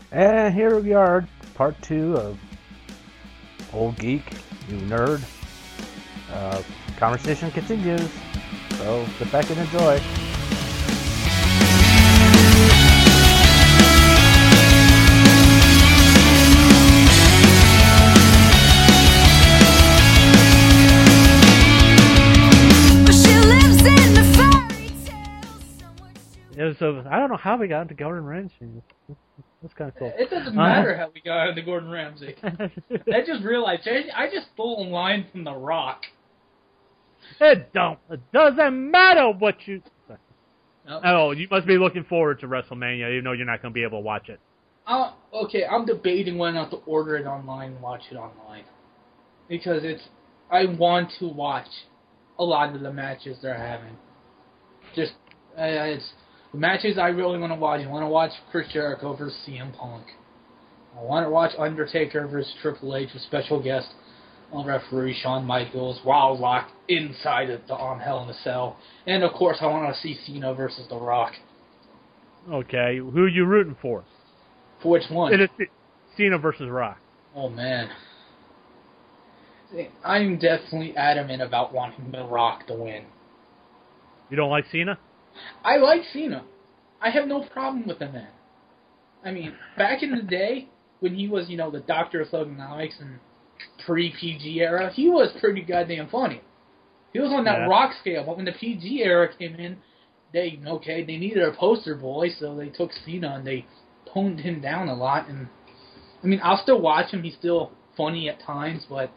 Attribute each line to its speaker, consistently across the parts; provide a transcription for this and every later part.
Speaker 1: And here we are, part 2 of Old Geek, New Nerd. Conversation continues, so sit back and enjoy. So I don't know how we got into Gordon Ramsay. That's kind of cool.
Speaker 2: It doesn't matter how we got into Gordon Ramsay. I just realized I just stole a line from The Rock.
Speaker 1: It doesn't matter what you. Oh, you must be looking forward to WrestleMania, even though you're not going to be able to watch it.
Speaker 2: Okay, I'm debating whether or not to order it online and watch it online, because I want to watch a lot of the matches they're having. Just it's. The matches I really want to watch. I want to watch Chris Jericho versus CM Punk. I want to watch Undertaker versus Triple H with special guest referee Shawn Michaels, Wild Rock inside of the Hell in a Cell. And, of course, I want to see Cena versus The Rock.
Speaker 1: Okay, who are you rooting for?
Speaker 2: For which one?
Speaker 1: It is Cena versus Rock.
Speaker 2: Oh, man. I'm definitely adamant about wanting The Rock to win.
Speaker 1: You don't like Cena?
Speaker 2: I like Cena. I have no problem with the man. I mean, back in the day, when he was, the Doctor of Thugonomics and pre-PG era, he was pretty goddamn funny. He was on that Rock scale, but when the PG era came in, they needed a poster boy, so they took Cena and they toned him down a lot. And I mean, I'll still watch him. He's still funny at times, but,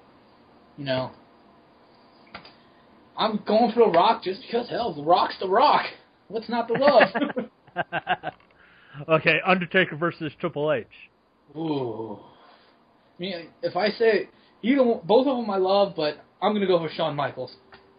Speaker 2: I'm going for The Rock just because, hell, The Rock's The Rock. What's not to love?
Speaker 1: Okay, Undertaker versus Triple H.
Speaker 2: Ooh. I mean, if I say both of them I love, but I'm going to go for Shawn Michaels.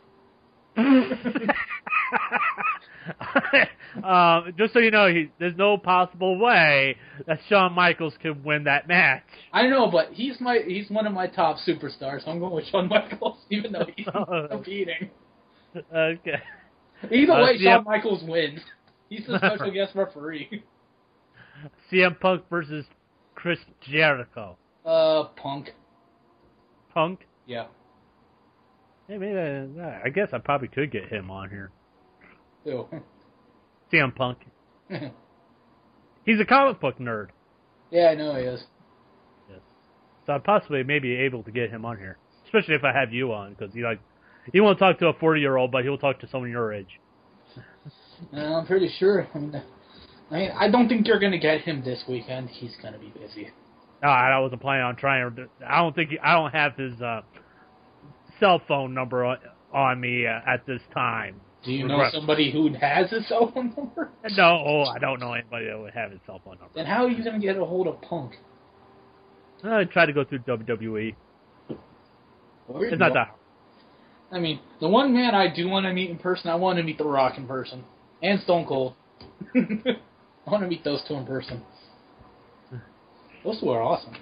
Speaker 1: Just so you know, there's no possible way that Shawn Michaels could win that match.
Speaker 2: I know, but he's one of my top superstars, so I'm going with Shawn Michaels, even though he's competing.
Speaker 1: Okay.
Speaker 2: Either way, Shawn Michaels wins. He's the special guest referee.
Speaker 1: CM Punk versus Chris Jericho.
Speaker 2: Punk.
Speaker 1: Punk?
Speaker 2: Yeah.
Speaker 1: Hey, maybe, I guess I probably could get him on here.
Speaker 2: Ew.
Speaker 1: CM Punk. He's a comic book nerd.
Speaker 2: Yeah, I know he is.
Speaker 1: Yes. So I possibly may be able to get him on here. Especially if I have you on, because he won't talk to a 40-year-old, but he'll talk to someone your age.
Speaker 2: I'm pretty sure. I mean, I don't think you're going to get him this weekend. He's going to be busy.
Speaker 1: No, I wasn't planning on trying. I don't have his cell phone number on me at this time.
Speaker 2: Do you know somebody who has his cell phone number?
Speaker 1: No, I don't know anybody that would have his cell phone number.
Speaker 2: Then how are you going to get a hold of Punk?
Speaker 1: I try to go through WWE. It's not that hard.
Speaker 2: I mean, the one man I do want to meet in person, I want to meet The Rock in person. And Stone Cold. I want to meet those two in person. Those two are awesome.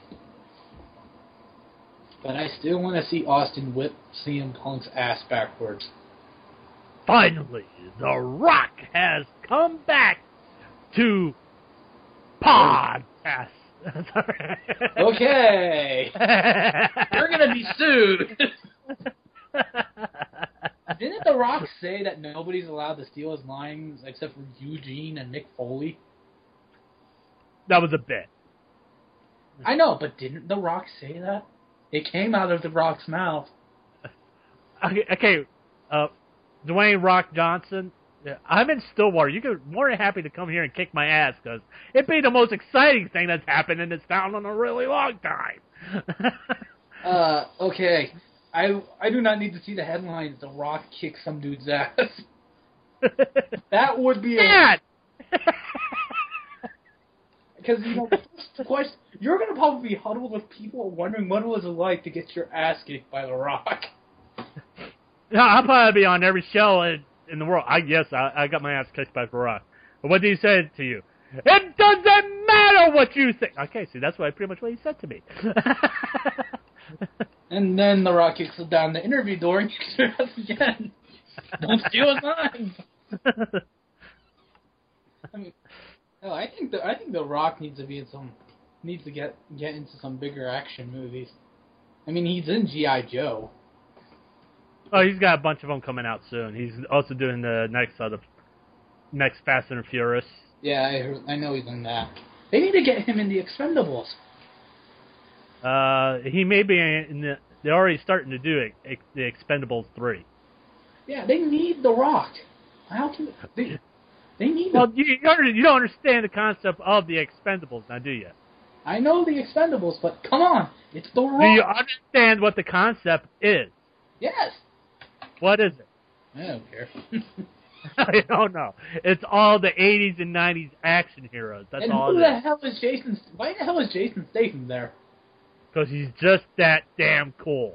Speaker 2: But I still want to see Austin whip CM Punk's ass backwards.
Speaker 1: Finally, The Rock has come back to podcast.
Speaker 2: Okay. You're going to be sued. Didn't The Rock say that nobody's allowed to steal his lines except for Eugene and Mick Foley?
Speaker 1: That was a bit.
Speaker 2: I know, but didn't The Rock say that? It came out of The Rock's mouth.
Speaker 1: Okay. Dwayne Rock Johnson, I'm in Stillwater. You're more than happy to come here and kick my ass, because it'd be the most exciting thing that's happened in this town in a really long time.
Speaker 2: Okay. I do not need to see the headlines. The Rock kicks some dude's ass. That would be because the first question, you're gonna probably be huddled with people wondering what it was like to get your ass kicked by The Rock.
Speaker 1: Yeah, I'll probably be on every show in the world. I got my ass kicked by The Rock. But what did he say to you? It doesn't matter what you think. Okay, see, that's pretty much what he said to me.
Speaker 2: And then The Rock kicks down the interview door and kicks your ass again. Don't steal his lines. I mean, no, I think the Rock needs to be in some needs to get into some bigger action movies. I mean, he's in G.I. Joe.
Speaker 1: Oh, he's got a bunch of them coming out soon. He's also doing the next Fast and Furious.
Speaker 2: Yeah, I know he's in that. They need to get him in the Expendables.
Speaker 1: He may be they're already starting to do the Expendables 3.
Speaker 2: Yeah, they need The Rock. How can they need?
Speaker 1: Well, you don't understand the concept of the Expendables, now, do you?
Speaker 2: I know the Expendables, but come on, it's The Rock.
Speaker 1: Do you understand what the concept is?
Speaker 2: Yes.
Speaker 1: What is it?
Speaker 2: I don't care.
Speaker 1: I don't know. It's all the 80s and 90s action heroes. That's
Speaker 2: and
Speaker 1: all.
Speaker 2: Who the hell is Jason? Why the hell is Jason Statham there?
Speaker 1: Because he's just that damn cool.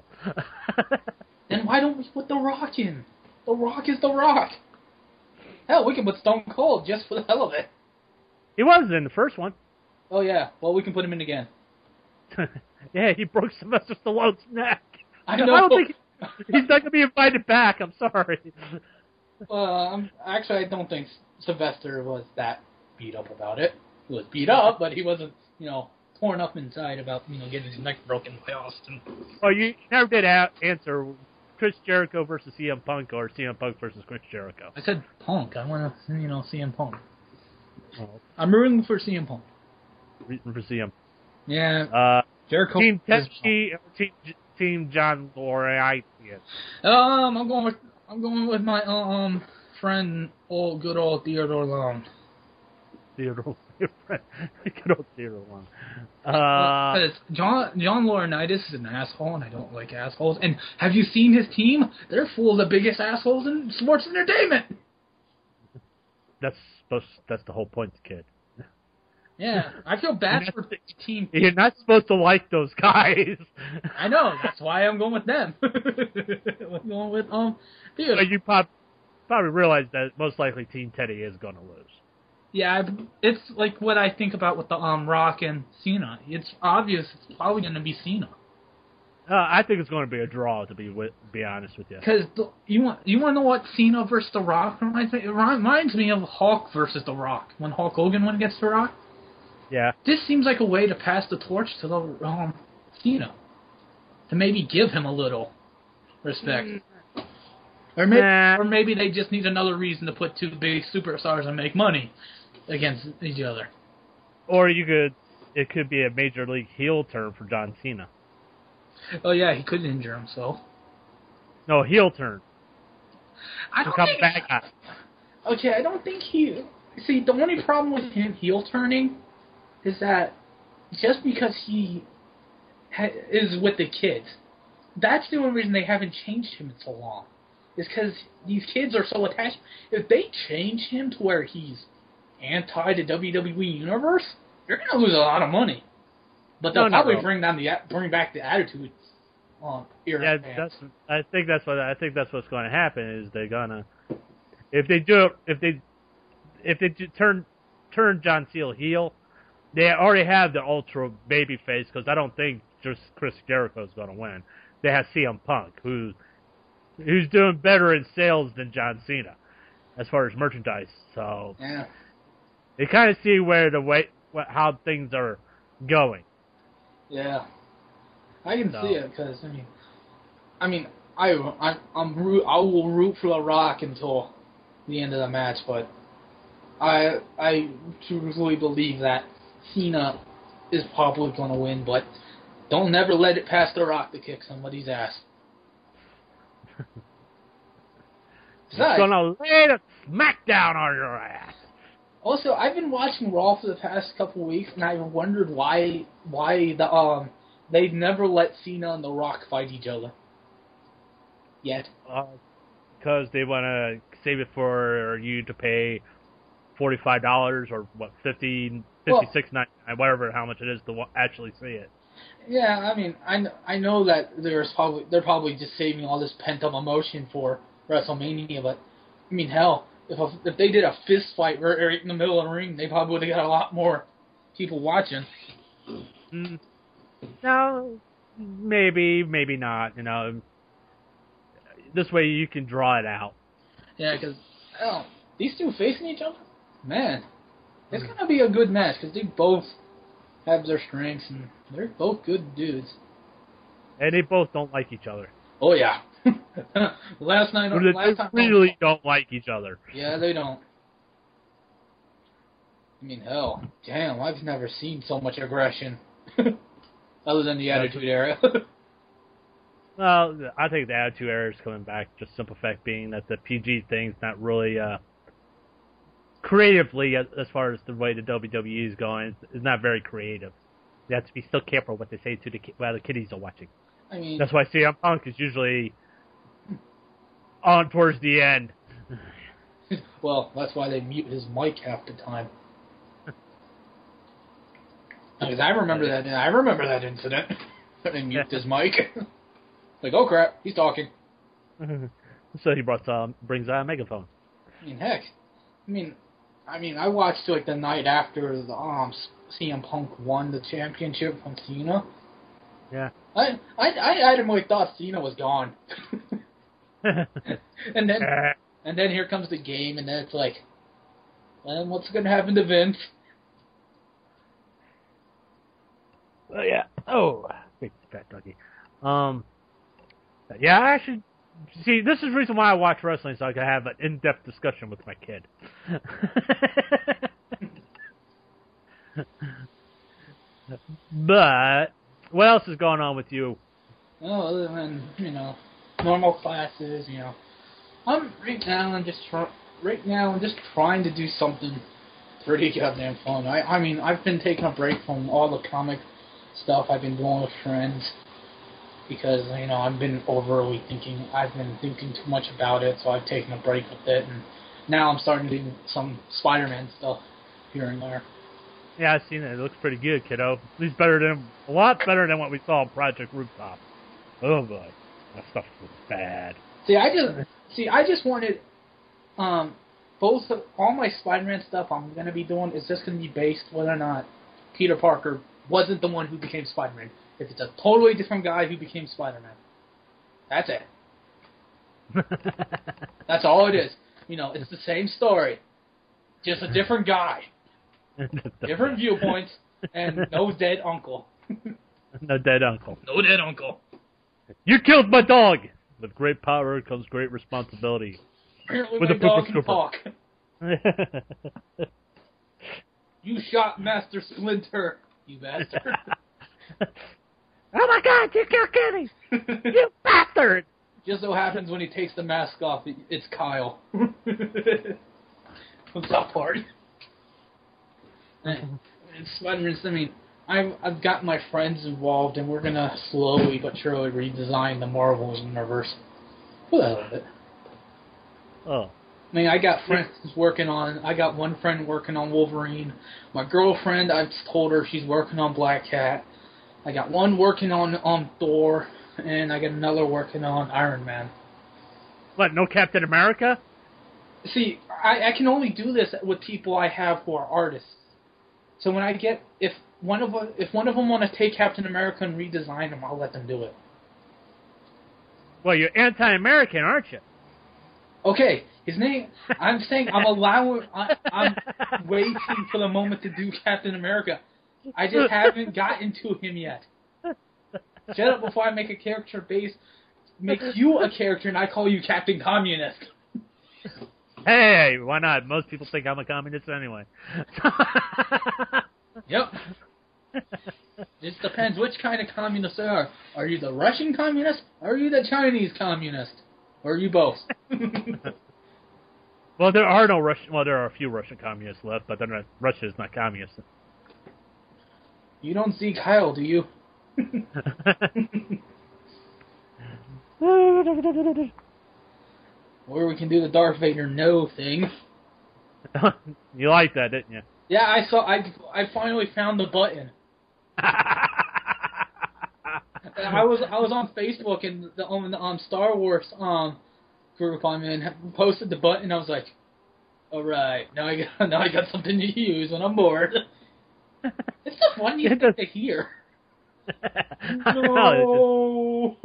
Speaker 2: Then why don't we put The Rock in? The Rock is The Rock. Hell, we can put Stone Cold just for the hell of it.
Speaker 1: He was in the first one.
Speaker 2: Oh yeah, well we can put him in again.
Speaker 1: Yeah, he broke Sylvester Stallone's neck.
Speaker 2: I know.
Speaker 1: I don't think he's not going to be invited back. I'm sorry.
Speaker 2: Actually, I don't think Sylvester was that beat up about it. He was beat up, but he wasn't, torn up inside about, getting his neck broken by Austin.
Speaker 1: Oh, you never did answer Chris Jericho versus CM Punk or CM Punk versus Chris Jericho.
Speaker 2: I said Punk. I want to, CM Punk.
Speaker 1: Oh.
Speaker 2: I'm rooting for CM Punk.
Speaker 1: For CM.
Speaker 2: Yeah. Jericho.
Speaker 1: Team Teddy, Team John Laurinaitis.
Speaker 2: I'm going with my friend, good old Theodore Long.
Speaker 1: Good old Theodore Long.
Speaker 2: Because John Laurinaitis is an asshole, and I don't like assholes. And have you seen his team? They're full of the biggest assholes in sports entertainment.
Speaker 1: That's the whole point, kid.
Speaker 2: Yeah, I feel bad for the team.
Speaker 1: You're not supposed to like those guys.
Speaker 2: I know. That's why I'm going with them. I'm going with Theodore.
Speaker 1: But you probably realize that most likely Team Teddy is going to lose.
Speaker 2: Yeah, it's like what I think about with the Rock and Cena. It's obvious it's probably going to be Cena.
Speaker 1: I think it's going to be a draw, to be honest with you.
Speaker 2: Because you want to know what Cena versus The Rock reminds me? It reminds me of Hulk versus The Rock when Hulk Hogan went against The Rock.
Speaker 1: Yeah.
Speaker 2: This seems like a way to pass the torch to the Cena, to maybe give him a little respect. Or maybe they just need another reason to put two big superstars and make money against each other.
Speaker 1: Or it could be a major league heel turn for John Cena.
Speaker 2: Oh yeah, he could injure himself.
Speaker 1: No, heel turn.
Speaker 2: I don't
Speaker 1: become
Speaker 2: think.
Speaker 1: bad guy.
Speaker 2: Okay, I don't think he. See, the only problem with him heel turning is that just because he is with the kids, that's the only reason they haven't changed him in so long. Is because these kids are so attached. If they change him to where he's anti the WWE universe, you're gonna lose a lot of money. But they'll probably bring back the attitude.
Speaker 1: Yeah, I think that's what's going to happen. Is they're gonna if they turn John Cena heel, they already have the ultra baby face, because I don't think just Chris Jericho is going to win. They have CM Punk, who's doing better in sales than John Cena as far as merchandise. So
Speaker 2: yeah,
Speaker 1: they kind of see how things are going.
Speaker 2: Yeah, I can see it, because I will root for The Rock until the end of the match, but I truly believe that Cena is probably going to win, but don't never let it pass The Rock to kick somebody's ass.
Speaker 1: He's going to lay the smackdown on your ass.
Speaker 2: Also, I've been watching Raw for the past couple of weeks, and I've wondered why they've never let Cena and The Rock fight each other yet.
Speaker 1: Because they want to save it for you to pay $45 or what, $56.99, whatever, how much it is to actually see it.
Speaker 2: Yeah, I know that they're probably just saving all this pent up emotion for WrestleMania, but hell, if they did a fist fight right in the middle of the ring, they probably would have got a lot more people watching.
Speaker 1: No, maybe not. This way you can draw it out.
Speaker 2: Yeah, because these two facing each other, man, it's gonna be a good match, because have their strengths, and they're both good dudes.
Speaker 1: And they both don't like each other.
Speaker 2: Oh yeah. last time
Speaker 1: really don't like each other.
Speaker 2: Yeah, they don't. I mean, hell, damn, I've never seen so much aggression. Other than the Attitude Era.
Speaker 1: Well, I think the Attitude Era is coming back. Just simple fact being that the PG thing's not really creatively, as far as the way the WWE is going, is not very creative. You have to be still careful what they say to while the kiddies are watching.
Speaker 2: I mean,
Speaker 1: that's why CM Punk is usually on towards the end.
Speaker 2: Well, that's why they mute his mic half the time. Because I remember that. I remember that incident. They mute his mic. Like, oh crap, he's talking.
Speaker 1: So he brings out a megaphone.
Speaker 2: I mean, heck. I watched like the night after the CM Punk won the championship from Cena.
Speaker 1: Yeah.
Speaker 2: I legitimately thought Cena was gone. and then here comes the game, and then it's like, well, what's going to happen to Vince?
Speaker 1: Yeah. Oh, big fat doggy. Yeah, I actually see. This is the reason why I watch wrestling, so I can have an in-depth discussion with my kid. But what else is going on with you?
Speaker 2: Oh, other than normal classes, I'm right now. I'm just trying to do something pretty goddamn fun. I've been taking a break from all the comic stuff I've been doing with friends because I've been overly thinking. I've been thinking too much about it, so I've taken a break with it, and now I'm starting to do some Spider-Man stuff here and there.
Speaker 1: Yeah, I've seen it. It looks pretty good, kiddo. At least a lot better than what we saw on Project Rooftop. Oh boy, that stuff was bad.
Speaker 2: I just wanted all my Spider-Man stuff I'm gonna be doing is just gonna be based whether or not Peter Parker wasn't the one who became Spider-Man. If it's a totally different guy who became Spider-Man, that's it. That's all it is. It's the same story, just a different guy. Different viewpoints, and no dead uncle.
Speaker 1: No dead uncle.
Speaker 2: No dead uncle.
Speaker 1: You killed my dog! With great power comes great responsibility.
Speaker 2: Apparently
Speaker 1: with
Speaker 2: my
Speaker 1: a
Speaker 2: dog
Speaker 1: pooper
Speaker 2: can talk. You shot Master Splinter, you bastard.
Speaker 1: Oh my god, you killed Kenny! You bastard!
Speaker 2: Just so happens when he takes the mask off, it's Kyle. From South Park. Spider-Man, I've got my friends involved, and we're gonna slowly but surely redesign the Marvel universe. For the hell of it.
Speaker 1: Oh.
Speaker 2: I got friends working on. I got one friend working on Wolverine. My girlfriend, I've told her she's working on Black Cat. I got one working on Thor, and I got another working on Iron Man.
Speaker 1: What? No Captain America?
Speaker 2: See, I can only do this with people I have who are artists. So when if one of them want to take Captain America and redesign him, I'll let them do it.
Speaker 1: Well, you're anti-American, aren't you?
Speaker 2: Okay, his name. I'm saying I'm waiting for the moment to do Captain America. I just haven't gotten to him yet. Shut up before I make a character make you a character and I call you Captain Communist.
Speaker 1: Hey, why not? Most people think I'm a communist anyway.
Speaker 2: Yep. Just depends which kind of communist they are. Are you the Russian communist? Or are you the Chinese communist? Or are you both?
Speaker 1: Well, there are no Russian. Well, there are a few Russian communists left, but Russia is not communist.
Speaker 2: You don't see Kyle, do you? Or we can do the Darth Vader no thing.
Speaker 1: You liked that, didn't you?
Speaker 2: Yeah, I saw. I finally found the button. I was on Facebook and the Star Wars group I'm in posted the button. I was like, all right, now I got something to use when I'm bored. It's the funniest thing to hear. No.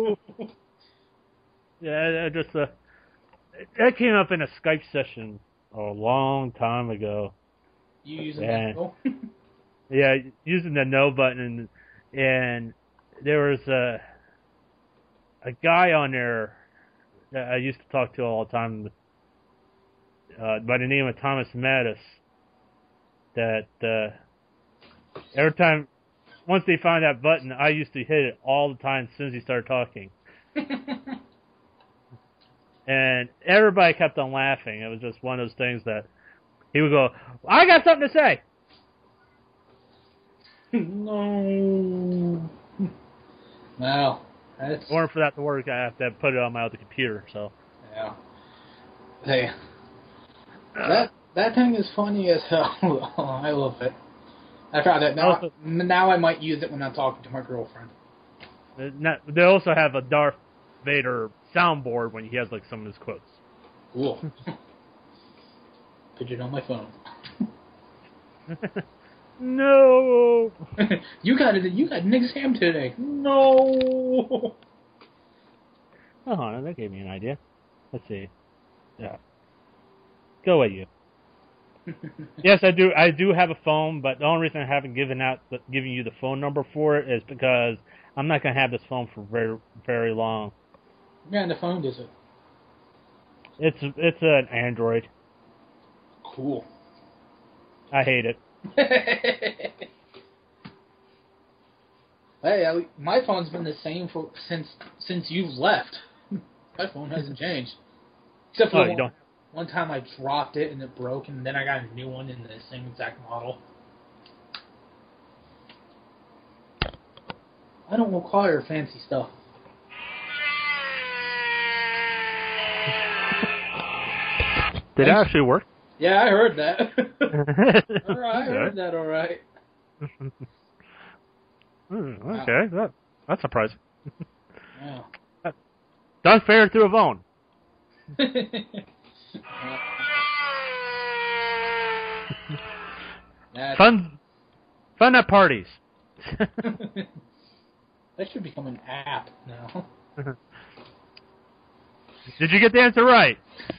Speaker 1: Yeah, that came up in a Skype session a long time ago.
Speaker 2: You using that?
Speaker 1: Yeah, using the no button, and there was a guy on there that I used to talk to all the time by the name of Thomas Mattis. That every time, once they found that button, I used to hit it all the time as soon as he started talking. And everybody kept on laughing. It was just one of those things that he would go, I got something to say.
Speaker 2: No. Wow. That's...
Speaker 1: In order for that to work, I have to put it on my other computer. So
Speaker 2: Yeah. Hey. That thing is funny as hell. I love it. I found it. Now I might use it when I'm talking to my girlfriend.
Speaker 1: They also have a Darth Vader soundboard when he has like some of his quotes.
Speaker 2: Cool. Put it on my phone.
Speaker 1: No.
Speaker 2: You got an exam today. No.
Speaker 1: Oh, that gave me an idea. Let's see. Yeah. Go away, you. Yes, I do. I do have a phone, but the only reason I haven't giving you the phone number for it is because I'm not going to have this phone for very, very long.
Speaker 2: Yeah, and the phone is it?
Speaker 1: It's an Android.
Speaker 2: Cool.
Speaker 1: I hate it.
Speaker 2: Hey, my phone's been the same since you've left. My phone hasn't changed. Except for one time I dropped it and it broke, and then I got a new one in the same exact model. I don't require fancy stuff.
Speaker 1: Did it actually work?
Speaker 2: Yeah, I heard that. I heard that all right.
Speaker 1: Okay, that's surprising.
Speaker 2: Yeah.
Speaker 1: Darth Vader through a phone. Fun at parties.
Speaker 2: That should become an app now.
Speaker 1: Did you get the answer right?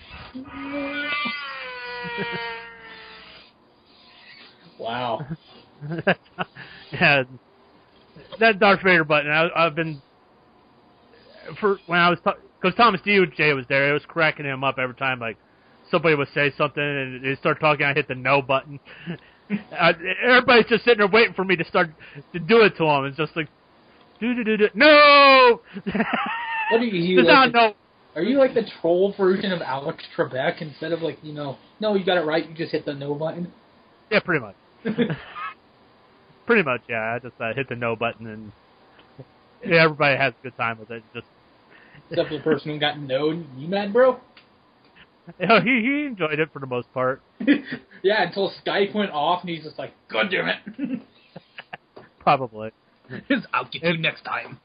Speaker 2: Wow.
Speaker 1: Yeah, that Darth Vader button. I've been when I was because Thomas DJ was there. It was cracking him up every time like somebody would say something and they start talking. I hit the no button. Everybody's just sitting there waiting for me to start to do it to them. It's just like do no.
Speaker 2: What are you? Are you like the troll version of Alex Trebek instead of like no, you got it right. You just hit the no button.
Speaker 1: Yeah, pretty much. Pretty much, yeah. I just hit the no button, and everybody has a good time with it. Just
Speaker 2: except for the person who got no. You mad, bro?
Speaker 1: He enjoyed it for the most part.
Speaker 2: Yeah, until Skype went off, and he's just like, God damn it.
Speaker 1: Probably.
Speaker 2: I'll get you next time.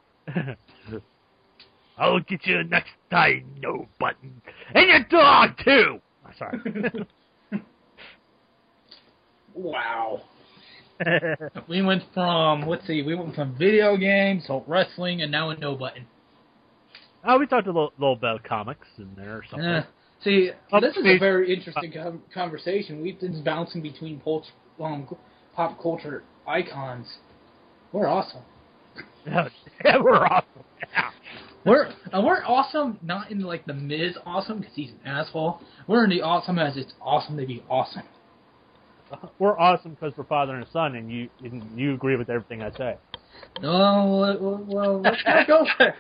Speaker 1: I'll get you next time, no button. And your dog, too! Oh, sorry.
Speaker 2: Wow. We went from video games to wrestling, and now a no button.
Speaker 1: Oh, we talked a little about comics in there or something.
Speaker 2: See, this is a very interesting conversation. We've been bouncing between pop culture icons. We're awesome.
Speaker 1: Yeah, we're awesome. Yeah.
Speaker 2: We're awesome, not in like the Miz awesome because he's an asshole. We're in the awesome as it's awesome to be awesome.
Speaker 1: We're awesome because we're father and son, and you agree with everything I say.
Speaker 2: No, well, let's not go there.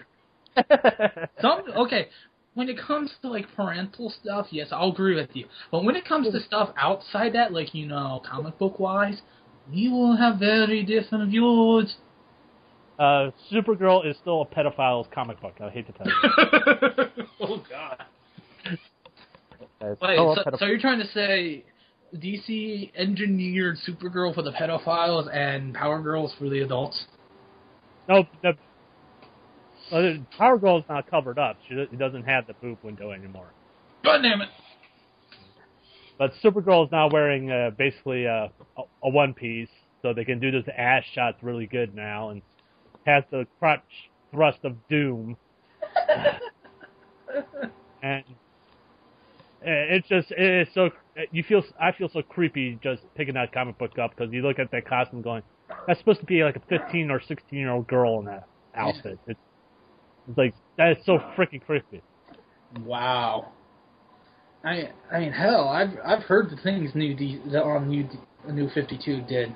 Speaker 2: Okay, when it comes to like parental stuff, yes, I'll agree with you. But when it comes to stuff outside that, like comic book wise, we will have very different views.
Speaker 1: Supergirl is still a pedophile's comic book. I hate to tell you.
Speaker 2: Oh God. Wait, so you're trying to say DC engineered Supergirl for the pedophiles and Power Girls for the adults?
Speaker 1: No, Power Girl is not covered up. She doesn't have the poop window anymore.
Speaker 2: God damn it!
Speaker 1: But Supergirl is now wearing basically a one piece, so they can do those ass shots really good now, and has the crotch thrust of doom. And It's so I feel so creepy just picking that comic book up because you look at that costume going, that's supposed to be like a 15 or 16-year-old girl in that outfit. It's like that is so freaking creepy.
Speaker 2: Wow. I mean, hell, I've heard the things New 52 did.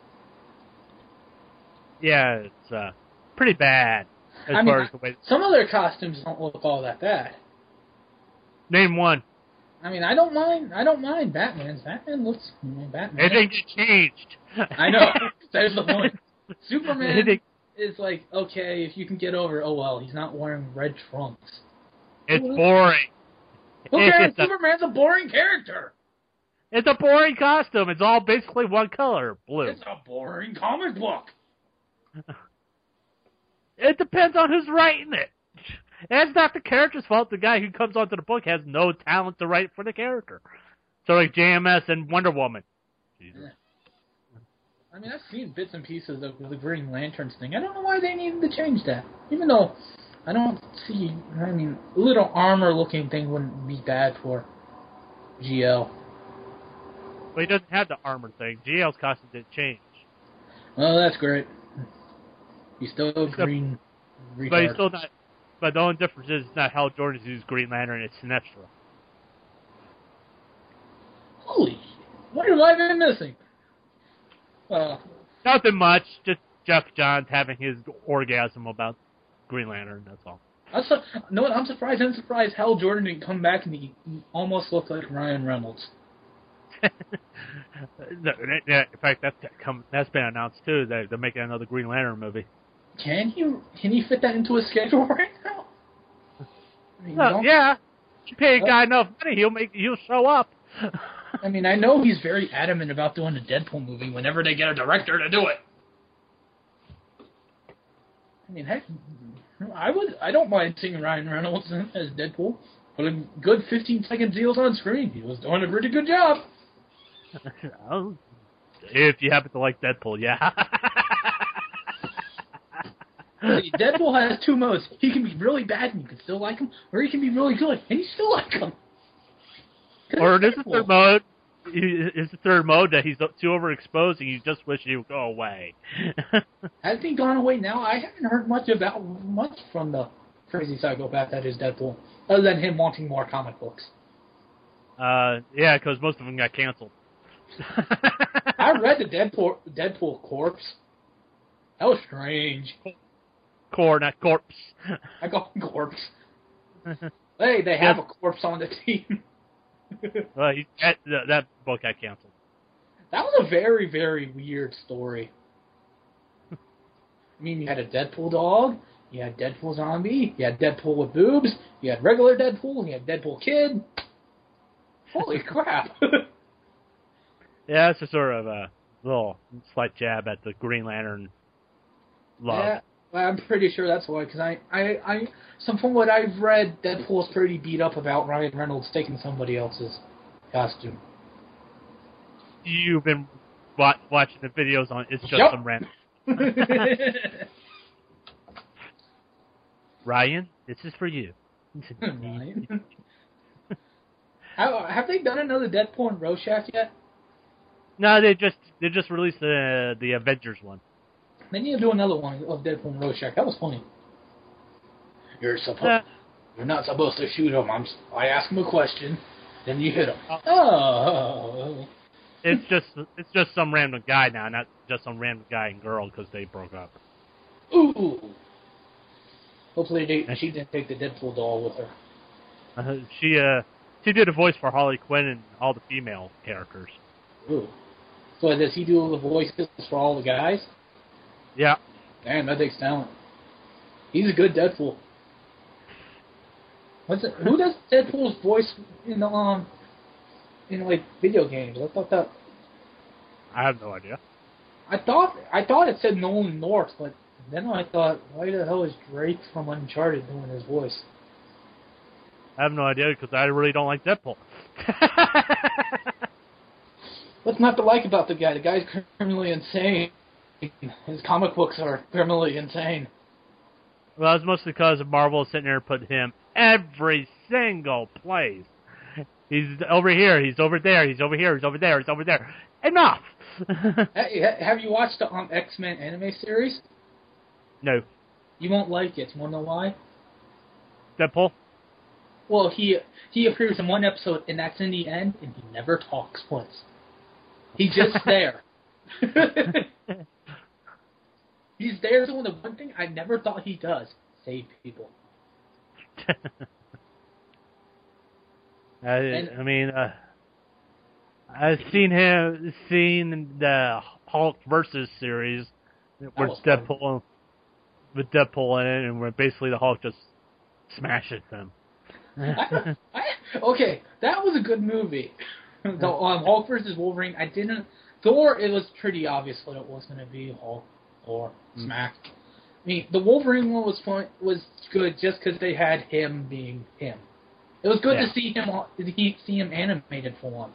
Speaker 1: Yeah, it's pretty bad as far as the way.
Speaker 2: Some of their costumes don't look all that bad.
Speaker 1: Name one.
Speaker 2: I mean, I don't mind Batman's. Batman looks Batman.
Speaker 1: It didn't get changed.
Speaker 2: I know. That's the point. Superman is like, okay, if you can get over, oh well, he's not wearing red trunks.
Speaker 1: It's boring.
Speaker 2: Who cares? Superman's a boring character.
Speaker 1: It's a boring costume. It's all basically one color, blue.
Speaker 2: It's a boring comic book.
Speaker 1: It depends on who's writing it. That's not the character's fault. The guy who comes onto the book has no talent to write for the character. So like JMS and Wonder Woman. Jesus.
Speaker 2: I mean, I've seen bits and pieces of the Green Lanterns thing. I don't know why they needed to change that. Even though I don't see, I mean, a little armor-looking thing wouldn't be bad for GL.
Speaker 1: Well, he doesn't have the armor thing. GL's costume didn't change.
Speaker 2: Well, that's great. He's still green.
Speaker 1: But he's still not. But the only difference is it's not Hal Jordan's who's Green Lantern, it's Sinestro.
Speaker 2: Holy, what have I been missing?
Speaker 1: Nothing much. Just Jeff Johns having his orgasm about Green Lantern. That's all.
Speaker 2: I'm surprised. I'm surprised Hal Jordan didn't come back and he almost looked like Ryan Reynolds.
Speaker 1: In fact, that's been announced too. They're making another Green Lantern movie.
Speaker 2: Can he fit that into his schedule right now? I mean,
Speaker 1: yeah. You pay a guy enough money, he'll show up.
Speaker 2: I mean, I know he's very adamant about doing a Deadpool movie whenever they get a director to do it. I mean, heck, I don't mind seeing Ryan Reynolds as Deadpool. But a good 15-second deals on screen. He was doing a pretty good job.
Speaker 1: If you happen to like Deadpool, yeah.
Speaker 2: Deadpool has two modes. He can be really bad and you can still like him, or he can be really good and you still like him.
Speaker 1: Or there's a third mode. It's the third mode that he's too overexposed and you just wish he would go away.
Speaker 2: Hasn't he gone away now? I haven't heard much from the crazy psychopath that is Deadpool, other than him wanting more comic books.
Speaker 1: Yeah, because most of them got canceled.
Speaker 2: I read the Deadpool corpse. That was strange.
Speaker 1: Core, not corpse.
Speaker 2: I call him corpse. Hey, they have a corpse on the team.
Speaker 1: Well, that book got canceled.
Speaker 2: That was a very, very weird story. I mean, you had a Deadpool dog, you had Deadpool zombie, you had Deadpool with boobs, you had regular Deadpool, you had Deadpool kid. Holy crap.
Speaker 1: Yeah, it's a sort of a little slight jab at the Green Lantern love.
Speaker 2: Yeah, well, I'm pretty sure that's why, because from what I've read, Deadpool's pretty beat up about Ryan Reynolds taking somebody else's costume.
Speaker 1: You've been watching the videos on It's Just Some Random. Ryan, this is for you.
Speaker 2: Ryan? Have they done another Deadpool and Rorschach yet?
Speaker 1: No, they just released the Avengers one.
Speaker 2: They need to do another one of Deadpool and Rorschach. That was funny. You're not supposed to shoot him. I ask him a question, then you hit him. Oh.
Speaker 1: It's just some random guy now, not just some random guy and girl because they broke up.
Speaker 2: Ooh. Hopefully she didn't take the Deadpool doll with her.
Speaker 1: She did a voice for Harley Quinn and all the female characters.
Speaker 2: Ooh. So does he do the voices for all the guys?
Speaker 1: Yeah.
Speaker 2: Damn, that takes talent. He's a good Deadpool. Who does Deadpool's voice in like video games? I thought that.
Speaker 1: I have no idea.
Speaker 2: I thought it said Nolan North, but then I thought, why the hell is Drake from Uncharted doing his voice?
Speaker 1: I have no idea because I really don't like Deadpool.
Speaker 2: What's not to like about the guy? The guy's criminally insane. His comic books are criminally insane.
Speaker 1: Well, it's mostly because Marvel is sitting there and put him every single place. He's over here. He's over there. He's over here. He's over there. He's over there. Enough.
Speaker 2: Hey, have you watched the X-Men anime series?
Speaker 1: No.
Speaker 2: You won't like it. You want to know why?
Speaker 1: Deadpool.
Speaker 2: Well, he appears in one episode, and that's in the end, and he never talks once. He's just there. He's there doing the one thing I never thought he does: save people.
Speaker 1: I mean, I've seen the Hulk versus series where Deadpool with Deadpool in it, and where basically the Hulk just smashes them.
Speaker 2: Okay, that was a good movie. The Hulk versus Wolverine. Thor. It was pretty obvious what it was going to be. Hulk, Thor, smack. I mean, the Wolverine one was fun. Was good just because they had him being him. It was good to see him animated for once.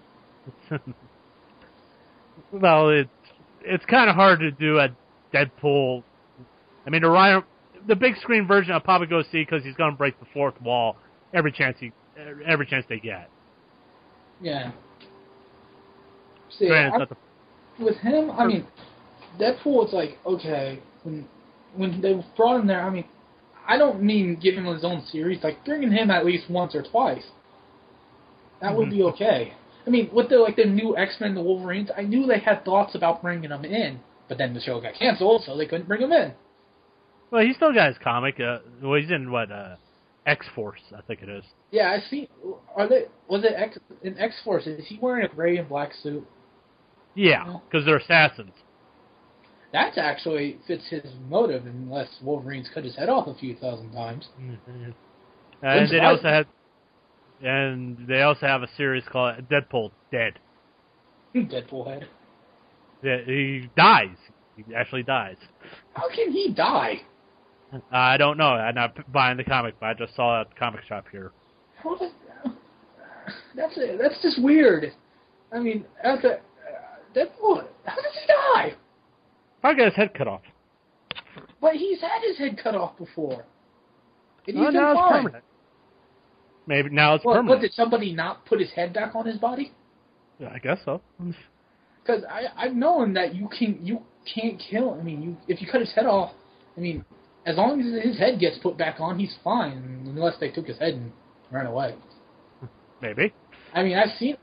Speaker 1: Well, it's kind of hard to do a Deadpool. I mean, the big screen version I'll probably go see because he's going to break the fourth wall every chance they get.
Speaker 2: Yeah. See,
Speaker 1: Granted,
Speaker 2: with him, I mean, Deadpool. It's like, okay, when they brought him there, I mean, I don't mean giving him his own series. Like bringing him at least once or twice. That would be okay. I mean, with the new X-Men, the Wolverines, I knew they had thoughts about bringing them in, but then the show got canceled, so they couldn't bring him in.
Speaker 1: Well, he still got his comic. Well, he's in X-Force, I think it is.
Speaker 2: Yeah, I see. In X-Force? Is he wearing a gray and black suit?
Speaker 1: Yeah, because they're assassins.
Speaker 2: That actually fits his motive, unless Wolverine's cut his head off a few thousand times.
Speaker 1: Mm-hmm. And they also have a series called Deadpool Dead.
Speaker 2: Deadpool head.
Speaker 1: Yeah, he dies. He actually dies.
Speaker 2: How can he die?
Speaker 1: I don't know. I'm not buying the comic, but I just saw it at the comic shop here.
Speaker 2: That's just weird. I mean, Deadpool, how does he die?
Speaker 1: Probably got his head cut off.
Speaker 2: But he's had his head cut off before. And he's
Speaker 1: now
Speaker 2: fine.
Speaker 1: it's permanent. Maybe now it's permanent.
Speaker 2: What, did somebody not put his head back on his body?
Speaker 1: Yeah, I guess so.
Speaker 2: Because I've known that you can't kill. I mean, if you cut his head off, I mean, as long as his head gets put back on, he's fine, unless they took his head and ran away.
Speaker 1: Maybe.
Speaker 2: I mean,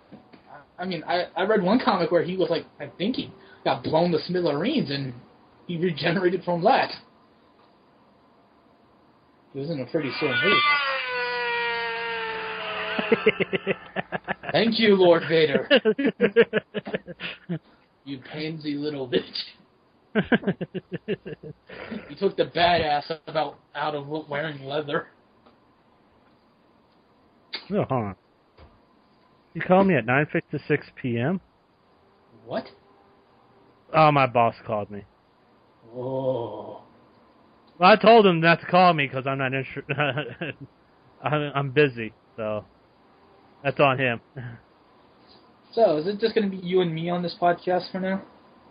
Speaker 2: I read one comic where he was like, I think he got blown to smithereens and he regenerated from that. He was in a pretty sore mood. Thank you, Lord Vader. You pansy little bitch. You took the badass out of wearing leather.
Speaker 1: Oh, hold on. You called me at 9:56 p.m.?
Speaker 2: What?
Speaker 1: Oh, my boss called me.
Speaker 2: Whoa.
Speaker 1: Well, I told him not to call me because I'm not interested. I'm busy, so that's on him.
Speaker 2: So, is it just going to be you and me on this podcast for now?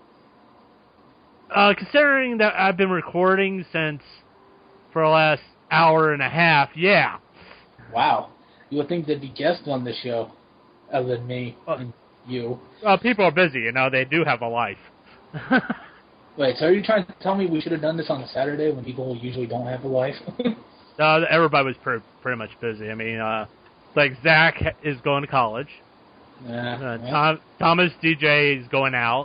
Speaker 1: Considering that I've been recording for the last hour and a half, yeah.
Speaker 2: Wow. You would think there'd be guests on the show, other than me and you.
Speaker 1: Well, people are busy, they do have a life.
Speaker 2: Wait, so are you trying to tell me we should have done this on a Saturday when people usually don't have a life?
Speaker 1: Everybody was pretty much busy. I mean, like Zach is going to college. Thomas DJ is going out.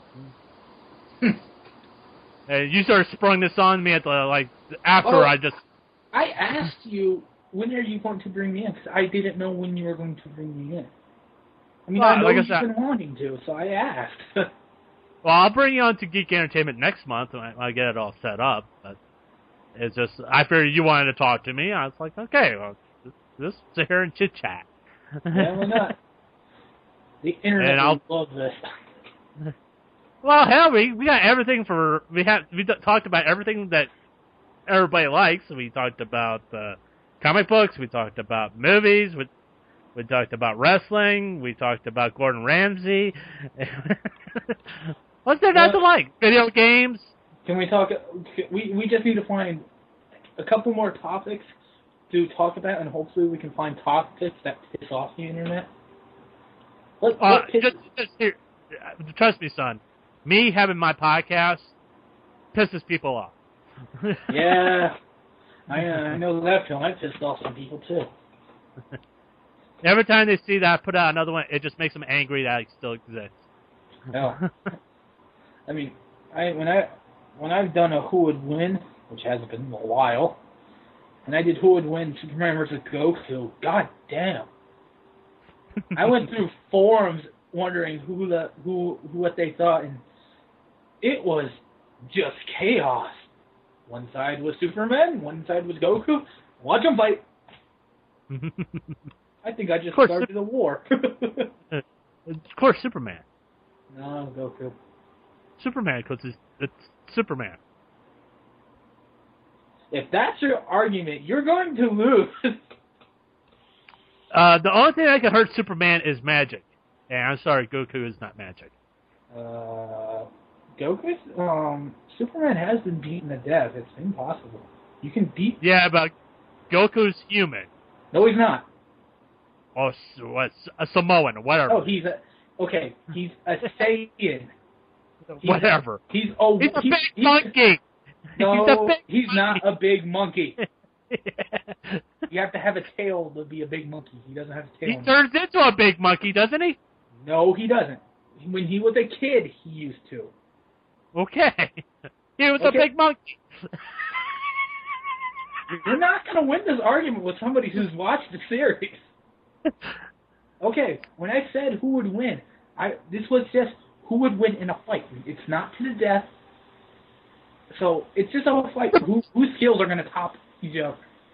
Speaker 1: You sort of sprung this on me after
Speaker 2: I asked you, when are you going to bring me in? Because I didn't know when you were going to bring me in. I mean, I know you've been wanting to, so I asked.
Speaker 1: Well, I'll bring you on to Geek Entertainment next month when I get it all set up. But it's just, I figured you wanted to talk to me. I was like, okay, well, just sit here and chit-chat.
Speaker 2: Yeah, why not? The internet will love this.
Speaker 1: Well, hell, we got everything we talked about everything that everybody likes. We talked about comic books. We talked about movies. We talked about wrestling. We talked about Gordon Ramsay. What's there not to like? Video games.
Speaker 2: Can we talk? We just need to find a couple more topics to talk about, and hopefully we can find topics that piss off the internet. What
Speaker 1: Just here, trust me, son. Me having my podcast pisses people off.
Speaker 2: Yeah, I know that film. I pissed off some people too.
Speaker 1: Every time they see that I put out another one, it just makes them angry that it still exists.
Speaker 2: No, I mean, when I've done a who would win, which hasn't been in a while, and I did who would win Superman versus Goku. God damn! I went through forums wondering what they thought, and it was just chaos. One side was Superman, one side was Goku. Watch them fight. I think I just started a war.
Speaker 1: Of course, Superman.
Speaker 2: No, Goku.
Speaker 1: Superman, because it's Superman.
Speaker 2: If that's your argument, you're going to lose.
Speaker 1: The only thing that can hurt Superman is magic. And I'm sorry, Goku is not magic.
Speaker 2: Superman has been beaten to death. It's impossible. You can beat...
Speaker 1: Yeah, but Goku's human.
Speaker 2: No, he's not.
Speaker 1: Or what? A Samoan, whatever.
Speaker 2: Oh, he's a Saiyan.
Speaker 1: Whatever.
Speaker 2: He's a
Speaker 1: big monkey.
Speaker 2: No, he's not a big monkey. You have to have a tail to be a big monkey. He doesn't have a tail.
Speaker 1: He turns into a big monkey, doesn't he?
Speaker 2: No, he doesn't. When he was a kid, he used to.
Speaker 1: Okay. He was a big monkey.
Speaker 2: You're not going to win this argument with somebody who's watched the series. Okay, when I said who would win, this was just who would win in a fight. It's not to the death. So it's just a fight. Whose skills are going to top each other?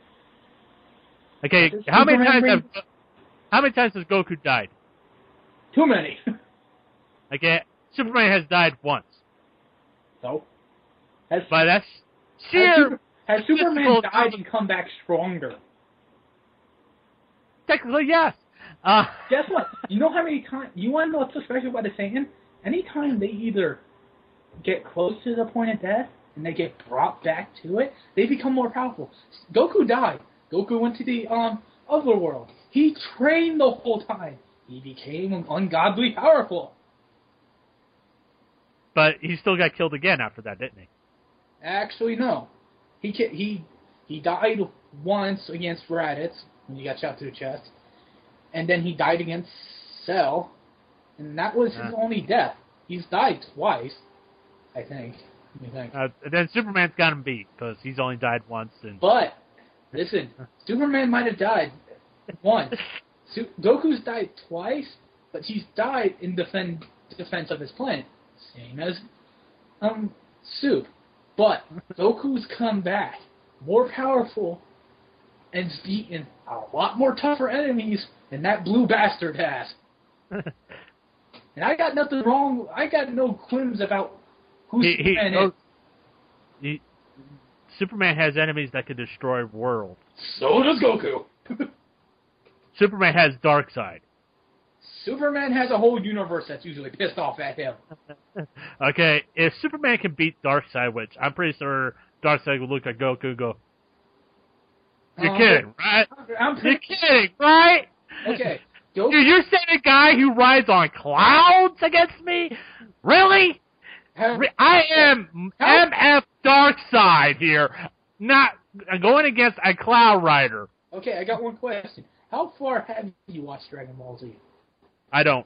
Speaker 1: Okay, how many times has Goku died?
Speaker 2: Too many.
Speaker 1: Okay, Superman has died once.
Speaker 2: So?
Speaker 1: But that's sheer...
Speaker 2: Has Superman died and come back stronger?
Speaker 1: Technically, yes.
Speaker 2: Guess what? You know how many times... You want to know what's so special about the Saiyan? Anytime they either get close to the point of death and they get brought back to it, they become more powerful. Goku died. Goku went to the other world. He trained the whole time. He became ungodly powerful.
Speaker 1: But he still got killed again after that, didn't he?
Speaker 2: Actually, no. He died once against Raditz when he got shot through the chest, and then he died against Cell, and that was his only death. He's died twice, I think.
Speaker 1: Then Superman's got him beat because he's only died once.
Speaker 2: But listen, Superman might have died once. Goku's died twice, but he's died in defense of his planet, same as Soup. But Goku's come back more powerful and has beaten a lot more tougher enemies than that blue bastard has. And I got nothing wrong. I got no quims about who Superman is.
Speaker 1: Superman has enemies that can destroy worlds.
Speaker 2: So does Goku.
Speaker 1: Superman has Darkseid.
Speaker 2: Superman has a whole universe that's usually pissed off at him.
Speaker 1: Okay, if Superman can beat Darkseid, which I'm pretty sure Darkseid will look at Goku and go, "You're kidding, right? You're kidding, right?
Speaker 2: Okay, Goku.
Speaker 1: Dude, you're saying a guy who rides on clouds against me? Really? I am MF Darkseid here, not going against a cloud rider."
Speaker 2: Okay, I got one question. How far have you watched Dragon Ball Z?
Speaker 1: I don't.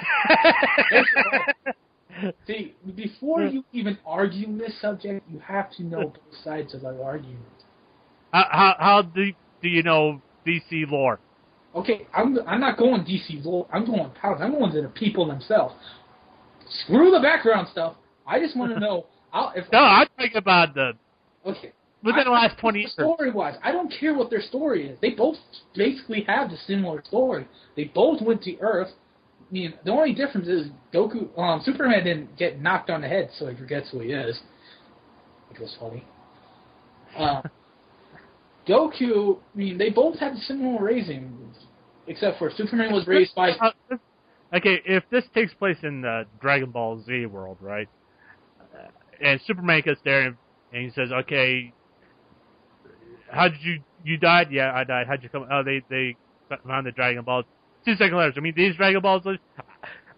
Speaker 2: See, before you even argue this subject, you have to know both sides of the argument.
Speaker 1: How do you know DC lore?
Speaker 2: Okay, I'm not going DC lore. I'm going powers. I'm going to the people themselves. Screw the background stuff. I just want to know.
Speaker 1: I'm talking about within the last 20 years.
Speaker 2: Story-wise, I don't care what their story is. They both basically have the similar story. They both went to Earth. I mean, the only difference is Superman didn't get knocked on the head, so he forgets who he is, which was funny. Goku, I mean, they both had similar raising, except for Superman was raised by...
Speaker 1: Okay, if this takes place in the Dragon Ball Z world, right, and Superman gets there and he says, okay, how did you died? Yeah, I died. How'd you come? Oh, they found the Dragon Balls. 2 seconds later, I mean, these Dragon Balls,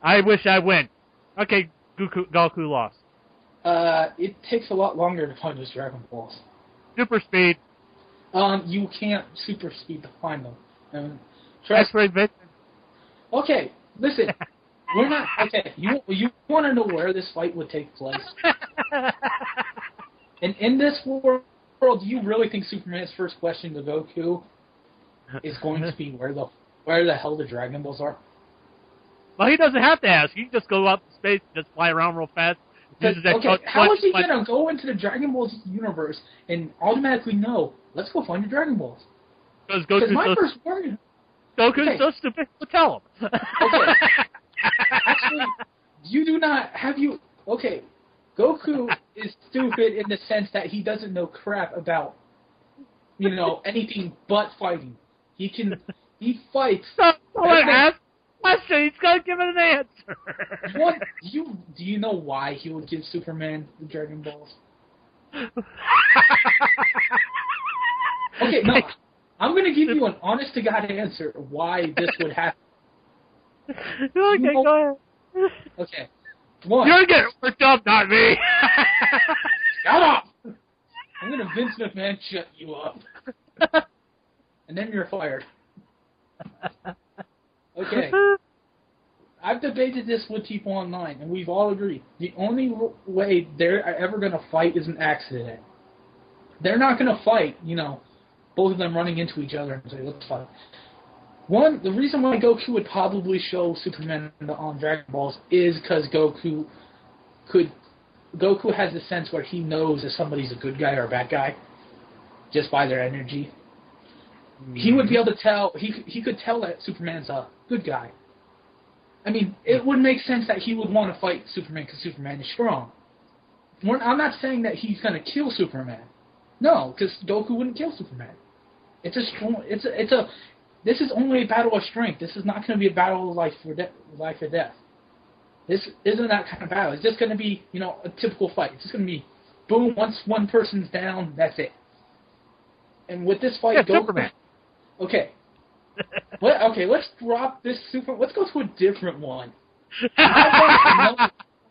Speaker 1: I wish I win. Okay, Goku lost.
Speaker 2: It takes a lot longer to find those Dragon Balls.
Speaker 1: Super speed.
Speaker 2: You can't super speed to find them.
Speaker 1: X-ray vision.
Speaker 2: Okay, listen. We're not okay. You want to know where this fight would take place? And in this world, do you really think Superman's first question to Goku is going to be where the hell the Dragon Balls are?
Speaker 1: Well, he doesn't have to ask. He can just go out to space, just fly around real fast.
Speaker 2: Okay, how is he gonna go into the Dragon Balls universe and automatically know? Let's go find the Dragon Balls.
Speaker 1: Because Goku's so stupid. So tell him.
Speaker 2: Okay. Actually, you do not have you. Okay, Goku is stupid in the sense that he doesn't know crap about, anything but fighting. He fights.
Speaker 1: Someone ask question. He's gonna give it an answer.
Speaker 2: What do you know why he would give Superman the Dragon Balls? Okay, no, I'm gonna give you an honest to God answer why this would happen.
Speaker 1: Okay, go ahead.
Speaker 2: Okay. One.
Speaker 1: You're getting worked up, not me.
Speaker 2: Shut up! I'm gonna Vince McMahon shut you up. And then you're fired. Okay. I've debated this with people online, and we've all agreed. The only way they're ever gonna fight is an accident. They're not gonna fight, both of them running into each other and say, let's fight. The reason why Goku would probably show Superman on Dragon Balls is because Goku has a sense where he knows if somebody's a good guy or a bad guy just by their energy. Mm-hmm. He would be able to tell. He could tell that Superman's a good guy. I mean, it would make sense that he would want to fight Superman because Superman is strong. I'm not saying that he's going to kill Superman. No, because Goku wouldn't kill Superman. This is only a battle of strength. This is not going to be a battle of life or death. This isn't that kind of battle. It's just going to be, a typical fight. It's just going to be, boom, once one person's down, that's it. And with this fight, Goku...
Speaker 1: Superman.
Speaker 2: Okay. Let's drop this Let's go to a different one. I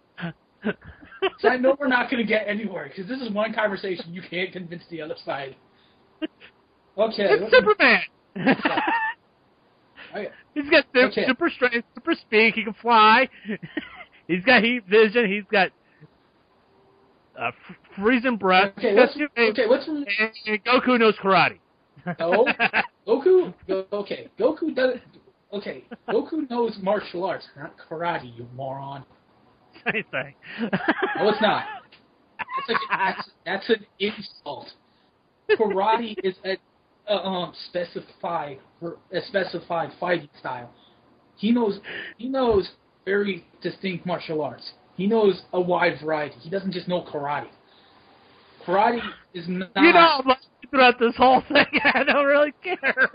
Speaker 2: know we're not going to get anywhere, because this is one conversation you can't convince the other side. Okay.
Speaker 1: It's Superman! He's got super strength, super speed. He can fly. He's got heat vision. He's got freezing breath.
Speaker 2: And
Speaker 1: Goku knows karate.
Speaker 2: No, Goku doesn't. Okay, Goku knows martial arts, not karate. You moron.
Speaker 1: Same thing.
Speaker 2: No, it's not. That's an insult. Karate is a specified fighting style. He knows very distinct martial arts. He knows a wide variety. He doesn't just know karate. Karate is not...
Speaker 1: I'm like throughout this whole thing, I don't really care.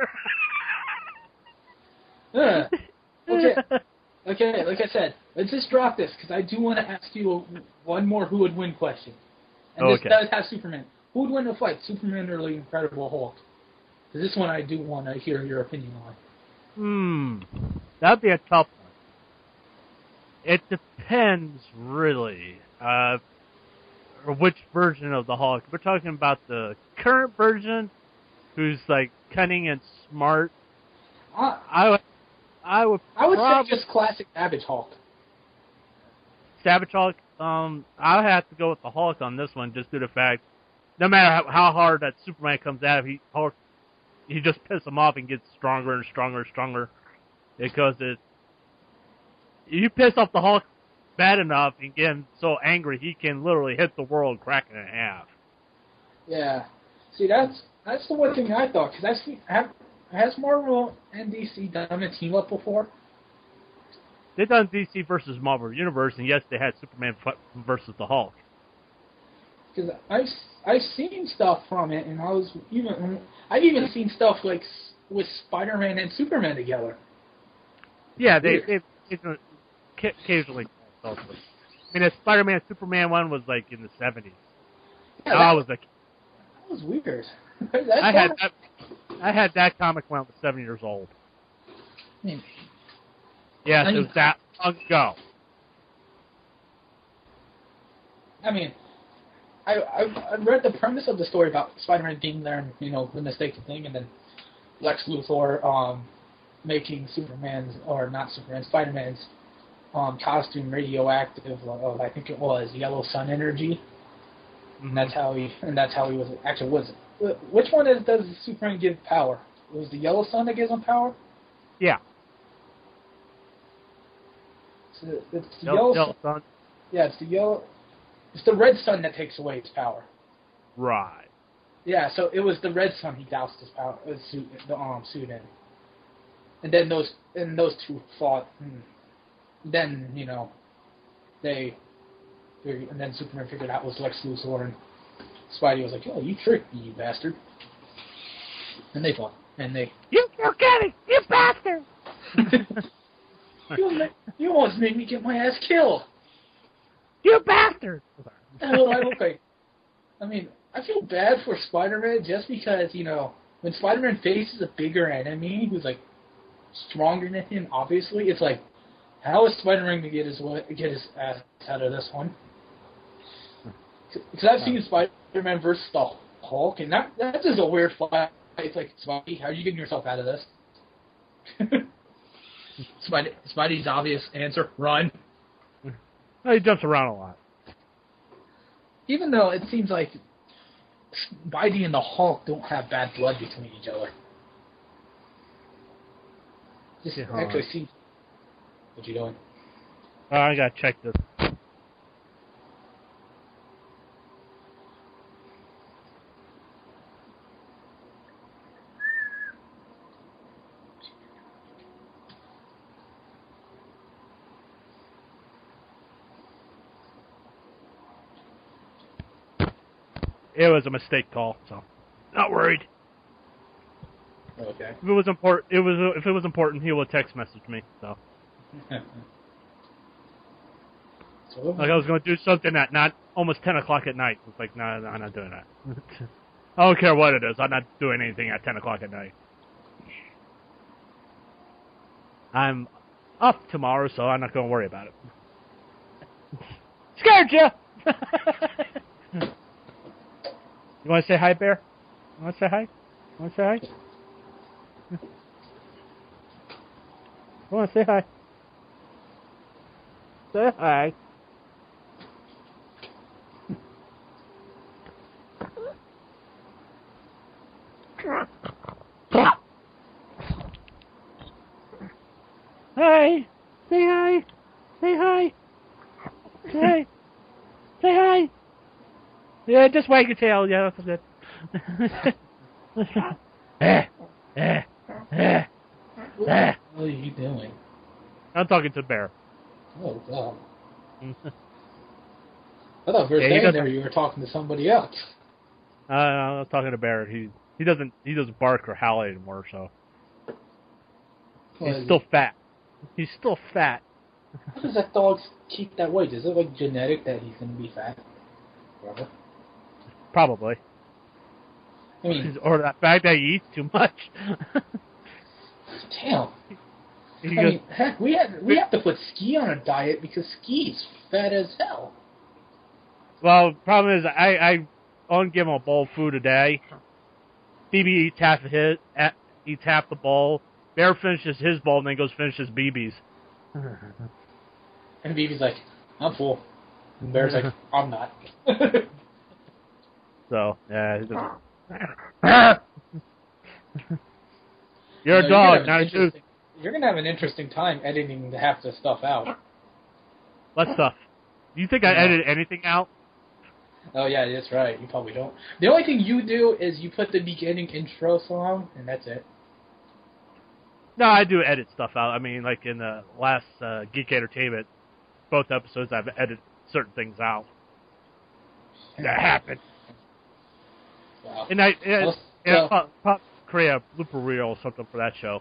Speaker 2: Okay, like I said, let's just drop this, because I do want to ask you one more who would win question. And this does have Superman. Who would win the fight, Superman or the Incredible Hulk? Because this one I do want to hear your opinion on.
Speaker 1: That'd be a tough one. It depends, really, or which version of the Hulk. We're talking about the current version, who's like cunning and smart. I would
Speaker 2: say just classic Savage Hulk.
Speaker 1: Savage Hulk. I'll have to go with the Hulk on this one, just due to the fact, no matter how hard that Superman comes at him, he just pisses him off and gets stronger and stronger and stronger. Because you piss off the Hulk bad enough and get him so angry, he can literally hit the world, cracking it in half.
Speaker 2: Yeah. See, that's the one thing I thought. Because has Marvel and DC done a team up before?
Speaker 1: They've done DC versus Marvel Universe, and yes, they had Superman versus the Hulk.
Speaker 2: Because I've seen stuff from it, and I've even seen stuff like with Spider-Man and Superman together.
Speaker 1: Yeah, they occasionally. I mean, the Spider-Man Superman one was like in the 70s.
Speaker 2: Yeah,
Speaker 1: that
Speaker 2: was weird.
Speaker 1: I had that comic when I was 7 years old. Yes, it was that. long ago.
Speaker 2: I mean, I read the premise of the story about Spider-Man being there and, the mistaken thing, and then Lex Luthor making Spider-Man's costume radioactive of, I think it was yellow sun energy.
Speaker 1: Mm-hmm.
Speaker 2: And that's how he was actually was. Which one does Superman give power? It was the yellow sun that gives him power?
Speaker 1: Yeah.
Speaker 2: It's the yellow sun. Yeah, it's the red sun that takes away his power.
Speaker 1: Right.
Speaker 2: Yeah, so it was the red sun he doused his power suit in. And then those two fought. And then, and then Superman figured out it was Lex Luthor, and Spidey was like, "Oh, you tricked me, you bastard!" And they fought, and they.
Speaker 1: You get it, you bastard!
Speaker 2: You almost made me get my ass killed.
Speaker 1: You bastard!
Speaker 2: Okay. I mean, I feel bad for Spider-Man just because when Spider-Man faces a bigger enemy who's like stronger than him, obviously, it's like, how is Spider-Man gonna get his ass out of this one? Because I've seen Spider-Man versus the Hulk, and that's just a weird fight. It's like, Spidey, how are you getting yourself out of this? Spidey's obvious answer: run.
Speaker 1: Well, he jumps around a lot.
Speaker 2: Even though it seems like Spidey and the Hulk don't have bad blood between each other. Just actually see what you doing.
Speaker 1: I gotta check this. It was a mistake call, so not worried.
Speaker 2: Okay.
Speaker 1: If it was important, he would text message me. So. Like I was going to do something at not almost 10 o'clock at night. It's like, no, I'm not doing that. I don't care what it is. I'm not doing anything at 10 o'clock at night. I'm up tomorrow, so I'm not going to worry about it. Scared you! You want to say hi, Bear? You want to say hi? You want to say hi? You want to say hi? Say hi. Hi. Say hi. Say hi. Say hi. Say hi. Yeah, just wag your tail. Yeah, that's good.
Speaker 2: What are you doing?
Speaker 1: I'm talking to Bear.
Speaker 2: Oh, God. I thought for a second there you were talking to somebody else.
Speaker 1: I was talking to Bear. He doesn't bark or howl anymore, so he's still fat. He's still fat.
Speaker 2: How does that dog keep that weight? Is it like genetic that he's gonna be fat? Brother?
Speaker 1: Probably.
Speaker 2: I mean,
Speaker 1: or the fact that he eats too much.
Speaker 2: Damn. I mean, heck, we have to put Ski on a diet because Ski's fat as hell.
Speaker 1: Well, problem is I only give him a bowl of food a day. BB eats half the bowl. Bear finishes his bowl and then goes finishes BB's.
Speaker 2: And BB's like, I'm full. And Bear's like, I'm not.
Speaker 1: So, yeah. You're a dog, not a dude.
Speaker 2: You're going to have an interesting time editing half the stuff out.
Speaker 1: What stuff? Do you think I edit anything out?
Speaker 2: Oh, yeah, that's right. You probably don't. The only thing you do is you put the beginning intro song, and that's it.
Speaker 1: No, I do edit stuff out. I mean, like in the last Geek Entertainment, both episodes, I've edited certain things out. That happened.
Speaker 2: Wow.
Speaker 1: And probably create a blooper reel or something for that show.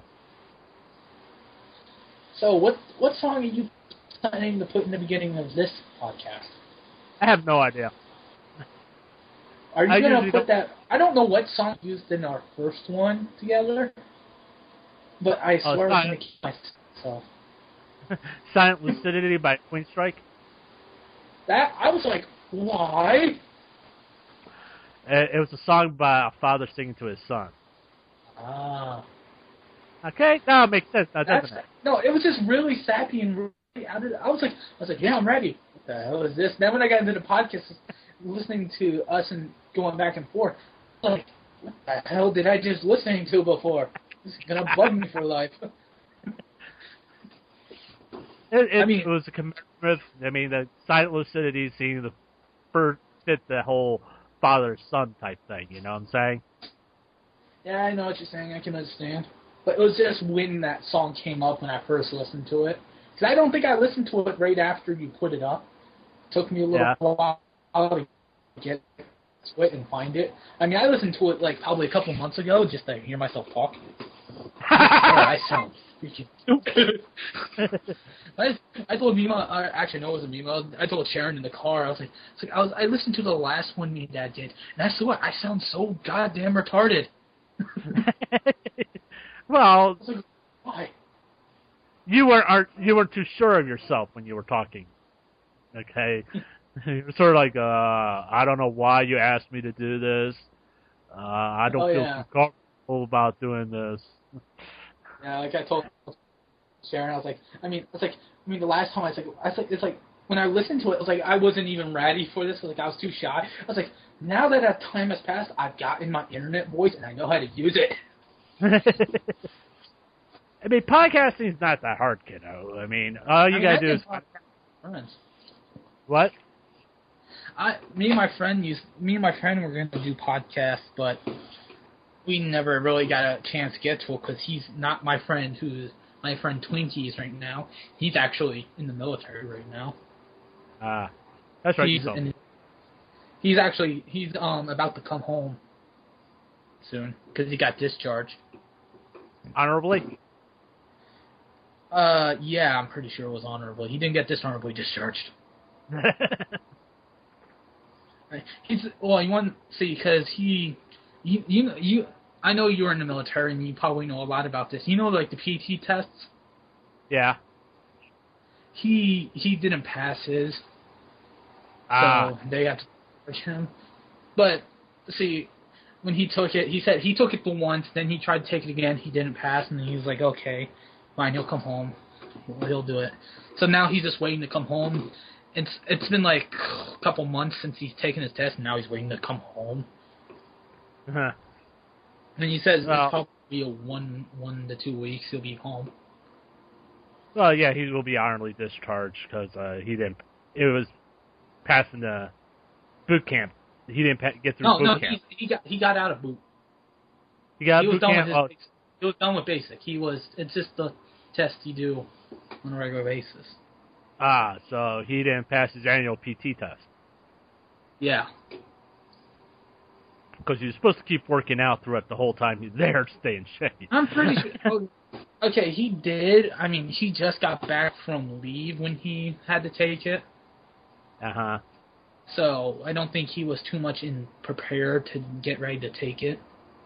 Speaker 2: So what song are you planning to put in the beginning of this podcast?
Speaker 1: I have no idea.
Speaker 2: Are you going to put that... I don't know what song used in our first one together, but I swear I'm going to keep myself.
Speaker 1: Silent Lucidity by Queen Strike.
Speaker 2: That I was like, why?
Speaker 1: It was a song by a father singing to his son.
Speaker 2: Ah.
Speaker 1: Okay, no, it makes sense, now, doesn't it?
Speaker 2: No, it was just really sappy and really out of. I was like, yeah, I'm ready. What the hell is this? Then when I got into the podcast, listening to us and going back and forth, I was like, what the hell did I just listening to before? This is gonna bug me for life.
Speaker 1: It was a commemorative. I mean, the Silent Lucidity seemed to fit the whole father-son type thing. You know what I'm saying?
Speaker 2: Yeah, I know what you're saying. I can understand. But it was just when that song came up when I first listened to it. Because I don't think I listened to it right after you put it up. It took me a little while to get to it and find it. I mean, I listened to it like probably a couple months ago just to hear myself talk. I sound freaking stupid. I told Mima, actually no, it wasn't Mima. I told Sharon in the car. I was like, I listened to the last one me and Dad did, and I swear I sound so goddamn retarded.
Speaker 1: Well,
Speaker 2: like, why?
Speaker 1: You weren't too sure of yourself when you were talking. Okay, you were sort of like, I don't know why you asked me to do this. I don't feel too comfortable about doing this.
Speaker 2: Yeah, like I told Sharon, I was like, the last time I was like, it's like when I listened to it, it was like I wasn't even ready for this. Like I was too shy. I was like, now that time has passed, I've gotten my internet voice and I know how to use it.
Speaker 1: I mean, podcasting is not that hard, kiddo. I mean, all you gotta do is
Speaker 2: friends.
Speaker 1: What?
Speaker 2: Me and my friend were going to do podcasts, but we never really got a chance to get to it because he's not my friend who's my friend Twinkies right now. He's actually in the military right now.
Speaker 1: That's right.
Speaker 2: He's about to come home soon because he got discharged.
Speaker 1: Honorably?
Speaker 2: Yeah, I'm pretty sure it was honorably. He didn't get dishonorably discharged. You want to see because I know you were in the military and you probably know a lot about this. You know, like the PT tests.
Speaker 1: Yeah.
Speaker 2: He didn't pass his, so they had to push him. But see, when he took it, he said he took it the once, then he tried to take it again. He didn't pass, and then he was like, okay, fine, he'll come home. He'll do it. So now he's just waiting to come home. It's been like a couple months since he's taken his test, and now he's waiting to come home.
Speaker 1: Uh-huh.
Speaker 2: And he says it's probably a 1 to 2 weeks he'll be home.
Speaker 1: Well, yeah, he will be honorably discharged because he didn't. It was passing the boot camp. He didn't get through boot camp.
Speaker 2: He got out of boot.
Speaker 1: He got boot camp.
Speaker 2: He was done with basic. It's just the test you do on a regular basis.
Speaker 1: So he didn't pass his annual PT test.
Speaker 2: Yeah.
Speaker 1: Because you're supposed to keep working out throughout the whole time he's there to stay in shape.
Speaker 2: I'm pretty sure. Okay, he did. I mean, he just got back from leave when he had to take it.
Speaker 1: Uh-huh.
Speaker 2: So I don't think he was too much prepared to get ready to take it.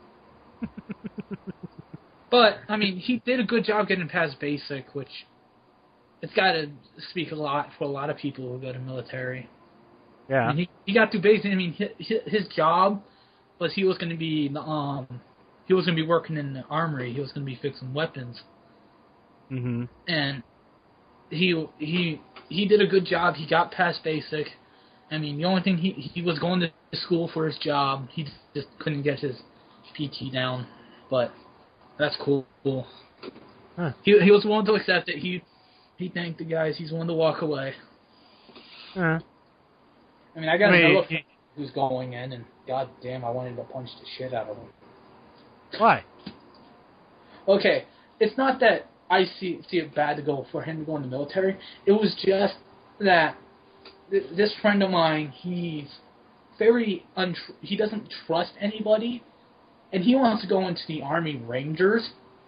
Speaker 2: But, I mean, he did a good job getting past basic, which it's got to speak a lot for a lot of people who go to military.
Speaker 1: Yeah.
Speaker 2: I mean, he got through basic. I mean, his job was he was going to be working in the armory. He was going to be fixing weapons.
Speaker 1: Mm-hmm.
Speaker 2: And he did a good job. He got past basic. I mean, the only thing he was going to school for his job. He just couldn't get his PT down, but that's cool.
Speaker 1: Huh.
Speaker 2: He was willing to accept it. He thanked the guys. He's willing to walk away.
Speaker 1: Huh.
Speaker 2: I mean, I got another friend who's going in, and goddamn, I wanted to punch the shit out of him.
Speaker 1: Why?
Speaker 2: Okay, it's not that I see it bad to go for him to go in the military. It was just that this friend of mine, he's very he doesn't trust anybody, and he wants to go into the Army Rangers.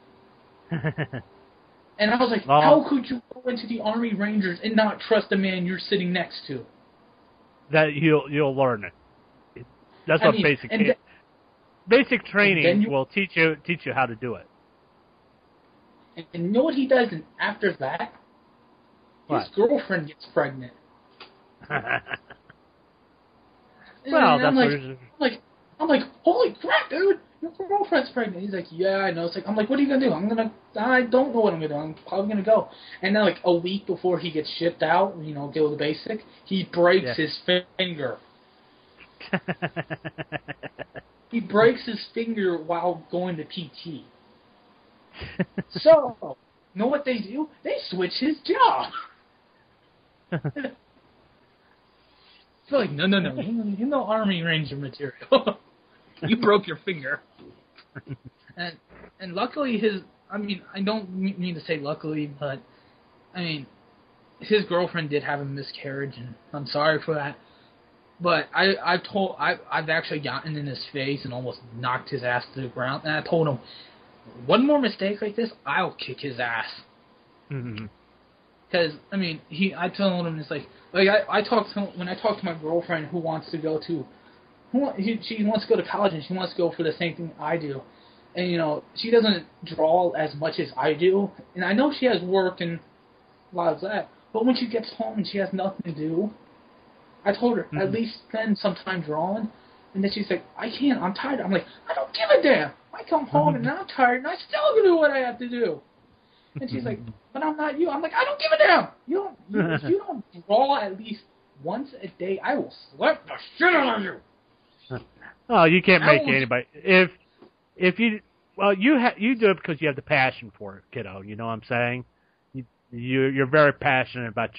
Speaker 2: And I was like, how could you go into the Army Rangers and not trust the man you're sitting next to?
Speaker 1: That you'll learn it. That's what basic training will teach you how to do it.
Speaker 2: And you know what he does after that? His girlfriend gets pregnant.
Speaker 1: Well, that's
Speaker 2: I'm like, holy crap, dude! Your girlfriend's pregnant. He's like, yeah, I know. It's like, I'm like, what are you gonna do? I don't know what I'm gonna do. I'm probably gonna go. And then, like, a week before he gets shipped out, go to basic, he breaks his finger. He breaks his finger while going to PT. So, you know what they do? They switch his job. It's like, no, you know Army Ranger material. You broke your finger. And luckily I don't mean to say luckily, but, his girlfriend did have a miscarriage, and I'm sorry for that. But I've actually gotten in his face and almost knocked his ass to the ground, and I told him, one more mistake like this, I'll kick his ass.
Speaker 1: Mm-hmm.
Speaker 2: Because, I told him, it's like I talked to him, when I talk to my girlfriend who wants to go to, she wants to go to college and she wants to go for the same thing I do. And, she doesn't draw as much as I do. And I know she has work and a lot of that. But when she gets home and she has nothing to do, I told her, at least spend some time drawing. And then she's like, I can't, I'm tired. I'm like, I don't give a damn. I come home and I'm tired and I still can do what I have to do. And she's like, but I'm not you. I'm like, I don't give a damn. If you don't draw at least once a day, I will slap the shit out of you.
Speaker 1: Oh, you can't make anybody. If you, well, you do it because you have the passion for it, kiddo. You know what I'm saying? You're very passionate about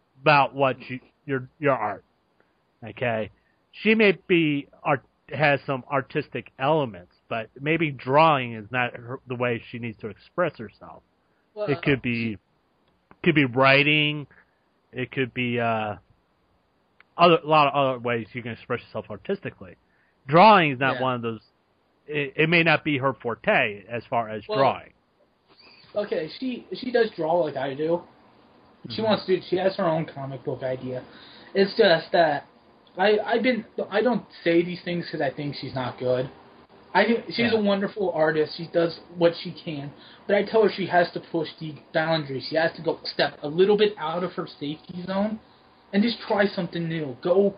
Speaker 1: your art. Okay, she may be has some artistic elements, but maybe drawing is not the way she needs to express herself. Well, it could be writing. It could be a lot of other ways you can express yourself artistically. Drawing is not one of those. It may not be her forte as far as drawing.
Speaker 2: Okay, she does draw like I do. She wants to. She has her own comic book idea. It's just that I don't say these things because I think she's not good. She's a wonderful artist. She does what she can, but I tell her she has to push the boundaries. She has to go step a little bit out of her safety zone and just try something new. Go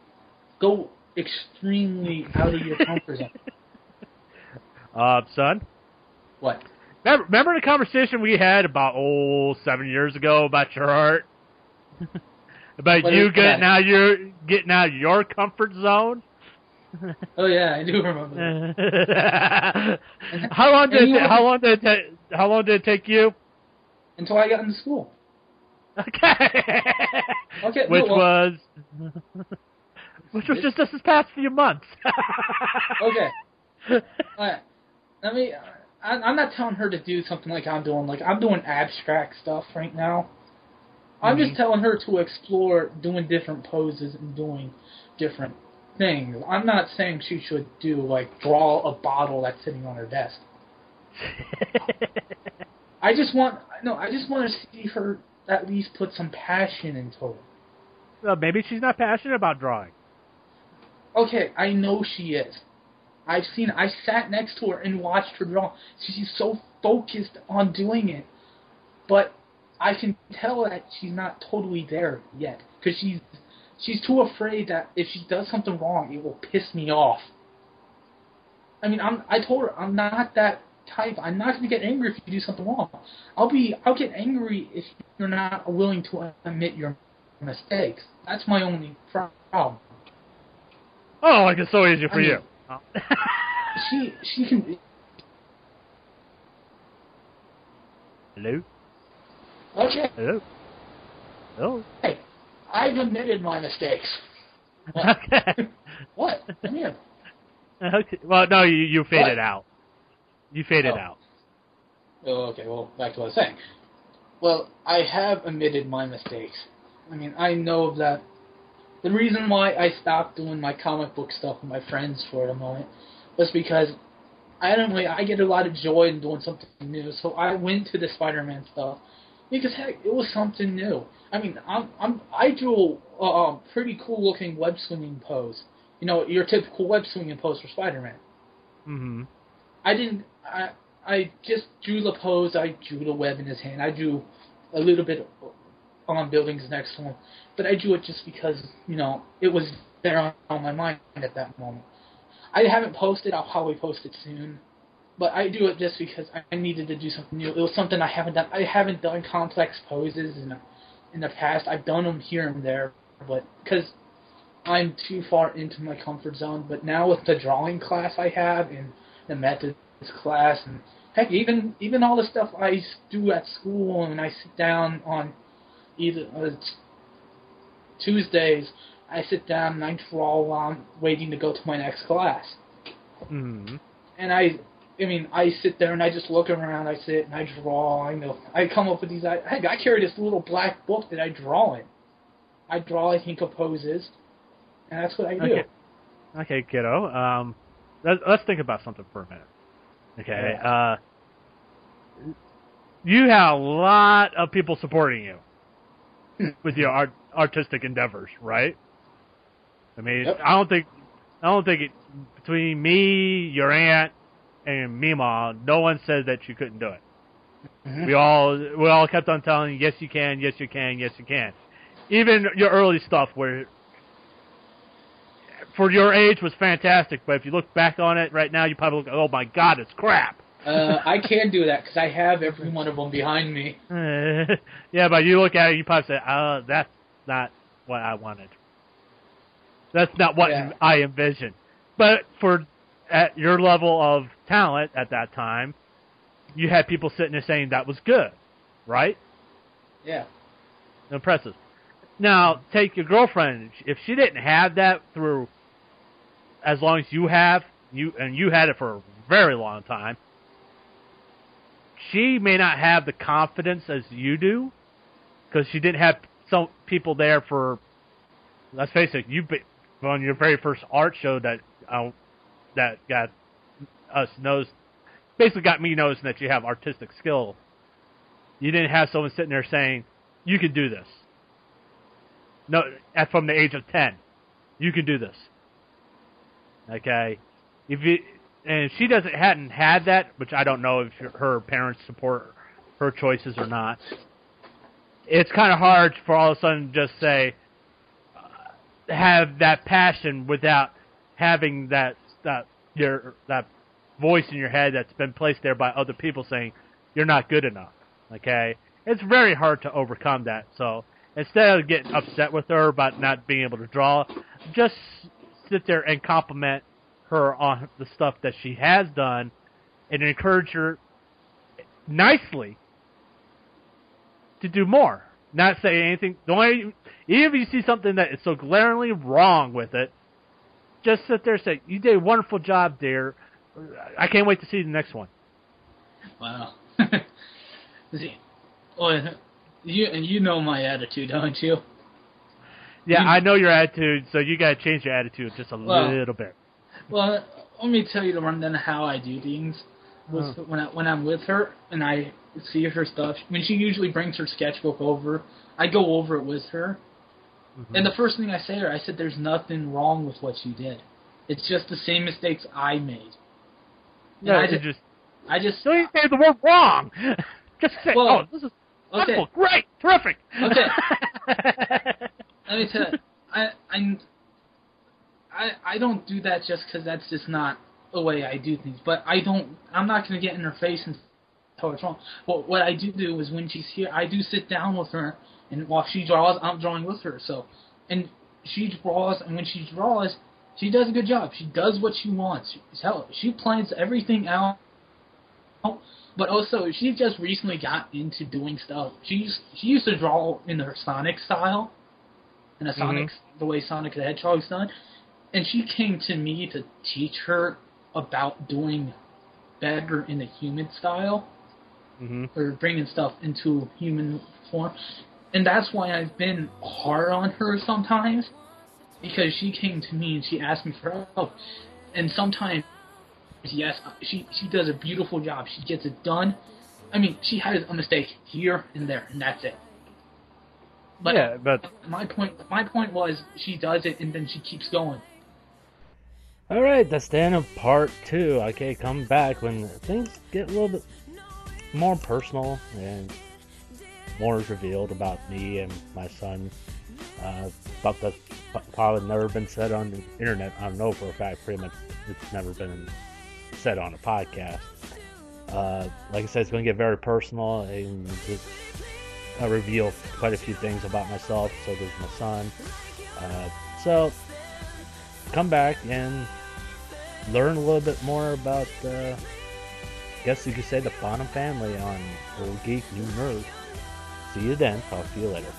Speaker 2: extremely out of your comfort zone.
Speaker 1: Son?
Speaker 2: What?
Speaker 1: Remember the conversation we had about 7 years ago about your art? About you getting out of your comfort zone?
Speaker 2: Oh yeah, I do remember
Speaker 1: that. How long did it take you?
Speaker 2: Until I got into school.
Speaker 1: Okay. Which was just this past few months.
Speaker 2: Okay. I'm not telling her to do something like I'm doing. Like, I'm doing abstract stuff right now. I'm just telling her to explore doing different poses and doing different things. I'm not saying she should draw a bottle that's sitting on her desk. I just want to see her at least put some passion into it.
Speaker 1: Well, maybe she's not passionate about drawing.
Speaker 2: Okay, I know she is. I sat next to her and watched her draw. She's so focused on doing it. But I can tell that she's not totally there yet. Because she's too afraid that if she does something wrong, it will piss me off. I told her I'm not that type. I'm not going to get angry if you do something wrong. I'll get angry if you're not willing to admit your mistakes. That's my only problem.
Speaker 1: Oh, like it's so easy for you.
Speaker 2: She can.
Speaker 1: Hello?
Speaker 2: Okay.
Speaker 1: Hello? Oh.
Speaker 2: Hey, I've admitted my mistakes. What?
Speaker 1: Okay.
Speaker 2: What? Come here.
Speaker 1: Okay. Well, no, you faded out. You faded out.
Speaker 2: Oh, okay. Well, back to what I was saying. Well, I have admitted my mistakes. I know that the reason why I stopped doing my comic book stuff with my friends for a moment was because I get a lot of joy in doing something new. So I went to the Spider-Man stuff because heck, it was something new. I drew a pretty cool looking web swinging pose. Your typical web swinging pose for Spider-Man.
Speaker 1: Mm-hmm.
Speaker 2: I just drew the pose. I drew the web in his hand. I drew a little bit on buildings next to him. But I drew it just because, it was there on my mind at that moment. I haven't posted. I'll probably post it soon. But I do it just because I needed to do something new. It was something I haven't done. I haven't done complex poses in the past. I've done them here and there, but because I'm too far into my comfort zone. But now with the drawing class I have and the methods class, and heck, even all the stuff I do at school, and I sit down on either Tuesdays, I sit down and I draw while I'm waiting to go to my next class.
Speaker 1: Mm-hmm.
Speaker 2: And I sit there and I just look around. I sit and I draw. I come up with these. I carry this little black book that I draw in. I draw. I think of poses, and that's what I do.
Speaker 1: Okay, kiddo. Let's think about something for a minute. Okay.
Speaker 2: Yeah.
Speaker 1: You have a lot of people supporting you with your artistic endeavors, right? I mean,
Speaker 2: Yep.
Speaker 1: I don't think it, between me, your aunt, and Mima, no one said that you couldn't do it.
Speaker 2: Mm-hmm.
Speaker 1: We all kept on telling you, yes you can, yes you can, yes you can. Even your early stuff, where for your age was fantastic, but if you look back on it right now, you probably look, oh my God, it's crap.
Speaker 2: I can do that because I have every one of them behind me.
Speaker 1: Yeah, but you look at it, you probably say, oh, that's not what I wanted. That's not what I envisioned. But at your level of talent at that time, you had people sitting there saying that was good, right?
Speaker 2: Yeah.
Speaker 1: Impressive. Now, take your girlfriend. If she didn't have that through as long as you have, you had it for a very long time, she may not have the confidence as you do, because she didn't have some people there for, let's face it, on your very first art show that got us basically got me noticing that you have artistic skill. You didn't have someone sitting there saying, you can do this. No, from the age of 10, you can do this. Okay? And she hadn't had that, which I don't know if her parents support her choices or not. It's kind of hard for all of a sudden just say, have that passion without having that voice in your head that's been placed there by other people saying you're not good enough. Okay, it's very hard to overcome that. So instead of getting upset with her about not being able to draw, just sit there and compliment her on the stuff that she has done, and encourage her nicely to do more. Not say anything. Even if you see something that is so glaringly wrong with it, just sit there and say, you did a wonderful job, dear. I can't wait to see the next one.
Speaker 2: Wow. See, well, you know my attitude, don't you?
Speaker 1: Yeah, I know your attitude, so you got to change your attitude just a little bit.
Speaker 2: Well, let me tell you the rundown of how I do things. When I'm with her and I see her stuff, when she usually brings her sketchbook over, I go over it with her. Mm-hmm. And the first thing I say to her, I said, there's nothing wrong with what you did. It's just the same mistakes I made.
Speaker 1: No,
Speaker 2: I just
Speaker 1: don't even say the word wrong. Just say, this is wonderful, great, terrific.
Speaker 2: Okay. Let me tell you, I don't do that just because that's just not the way I do things. But I'm not going to get in her face and tell her it's wrong. But what I do is when she's here, I do sit down with her, and while she draws, I'm drawing with her. So, and she draws, and when she draws, she does a good job. She does what she wants. She plans everything out. But also, she just recently got into doing stuff. She used to draw in her Sonic style, in a Sonic, the way Sonic the Hedgehog's done. And she came to me to teach her about doing better in the human style, or bringing stuff into human form. And that's why I've been hard on her sometimes, because she came to me and she asked me for help. And sometimes, yes, she does a beautiful job. She gets it done. I mean, she has a mistake here and there, and that's it. But my point was, she does it and then she keeps going.
Speaker 1: All right, that's the end of part 2. Okay, come back when things get a little bit more personal and more is revealed about me and my son. Stuff that's probably never been said on the internet. I know for a fact, pretty much, it's never been said on a podcast. Like I said, it's going to get very personal, and just, I reveal quite a few things about myself. So does my son. So come back and learn a little bit more about, I guess you could say, the Bonham family on Old Geek, New Nerd. See you then. Talk to you later.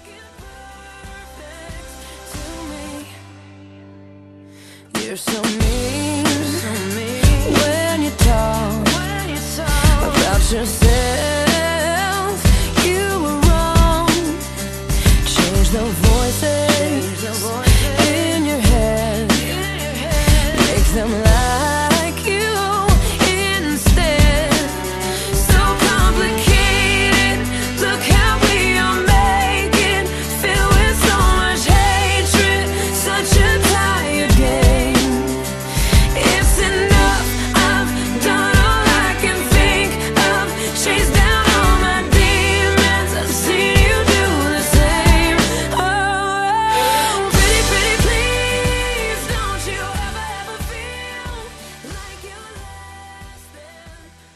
Speaker 3: You're so mean, when you talk about yourself. You were wrong. Change the voices in your head, make them laugh.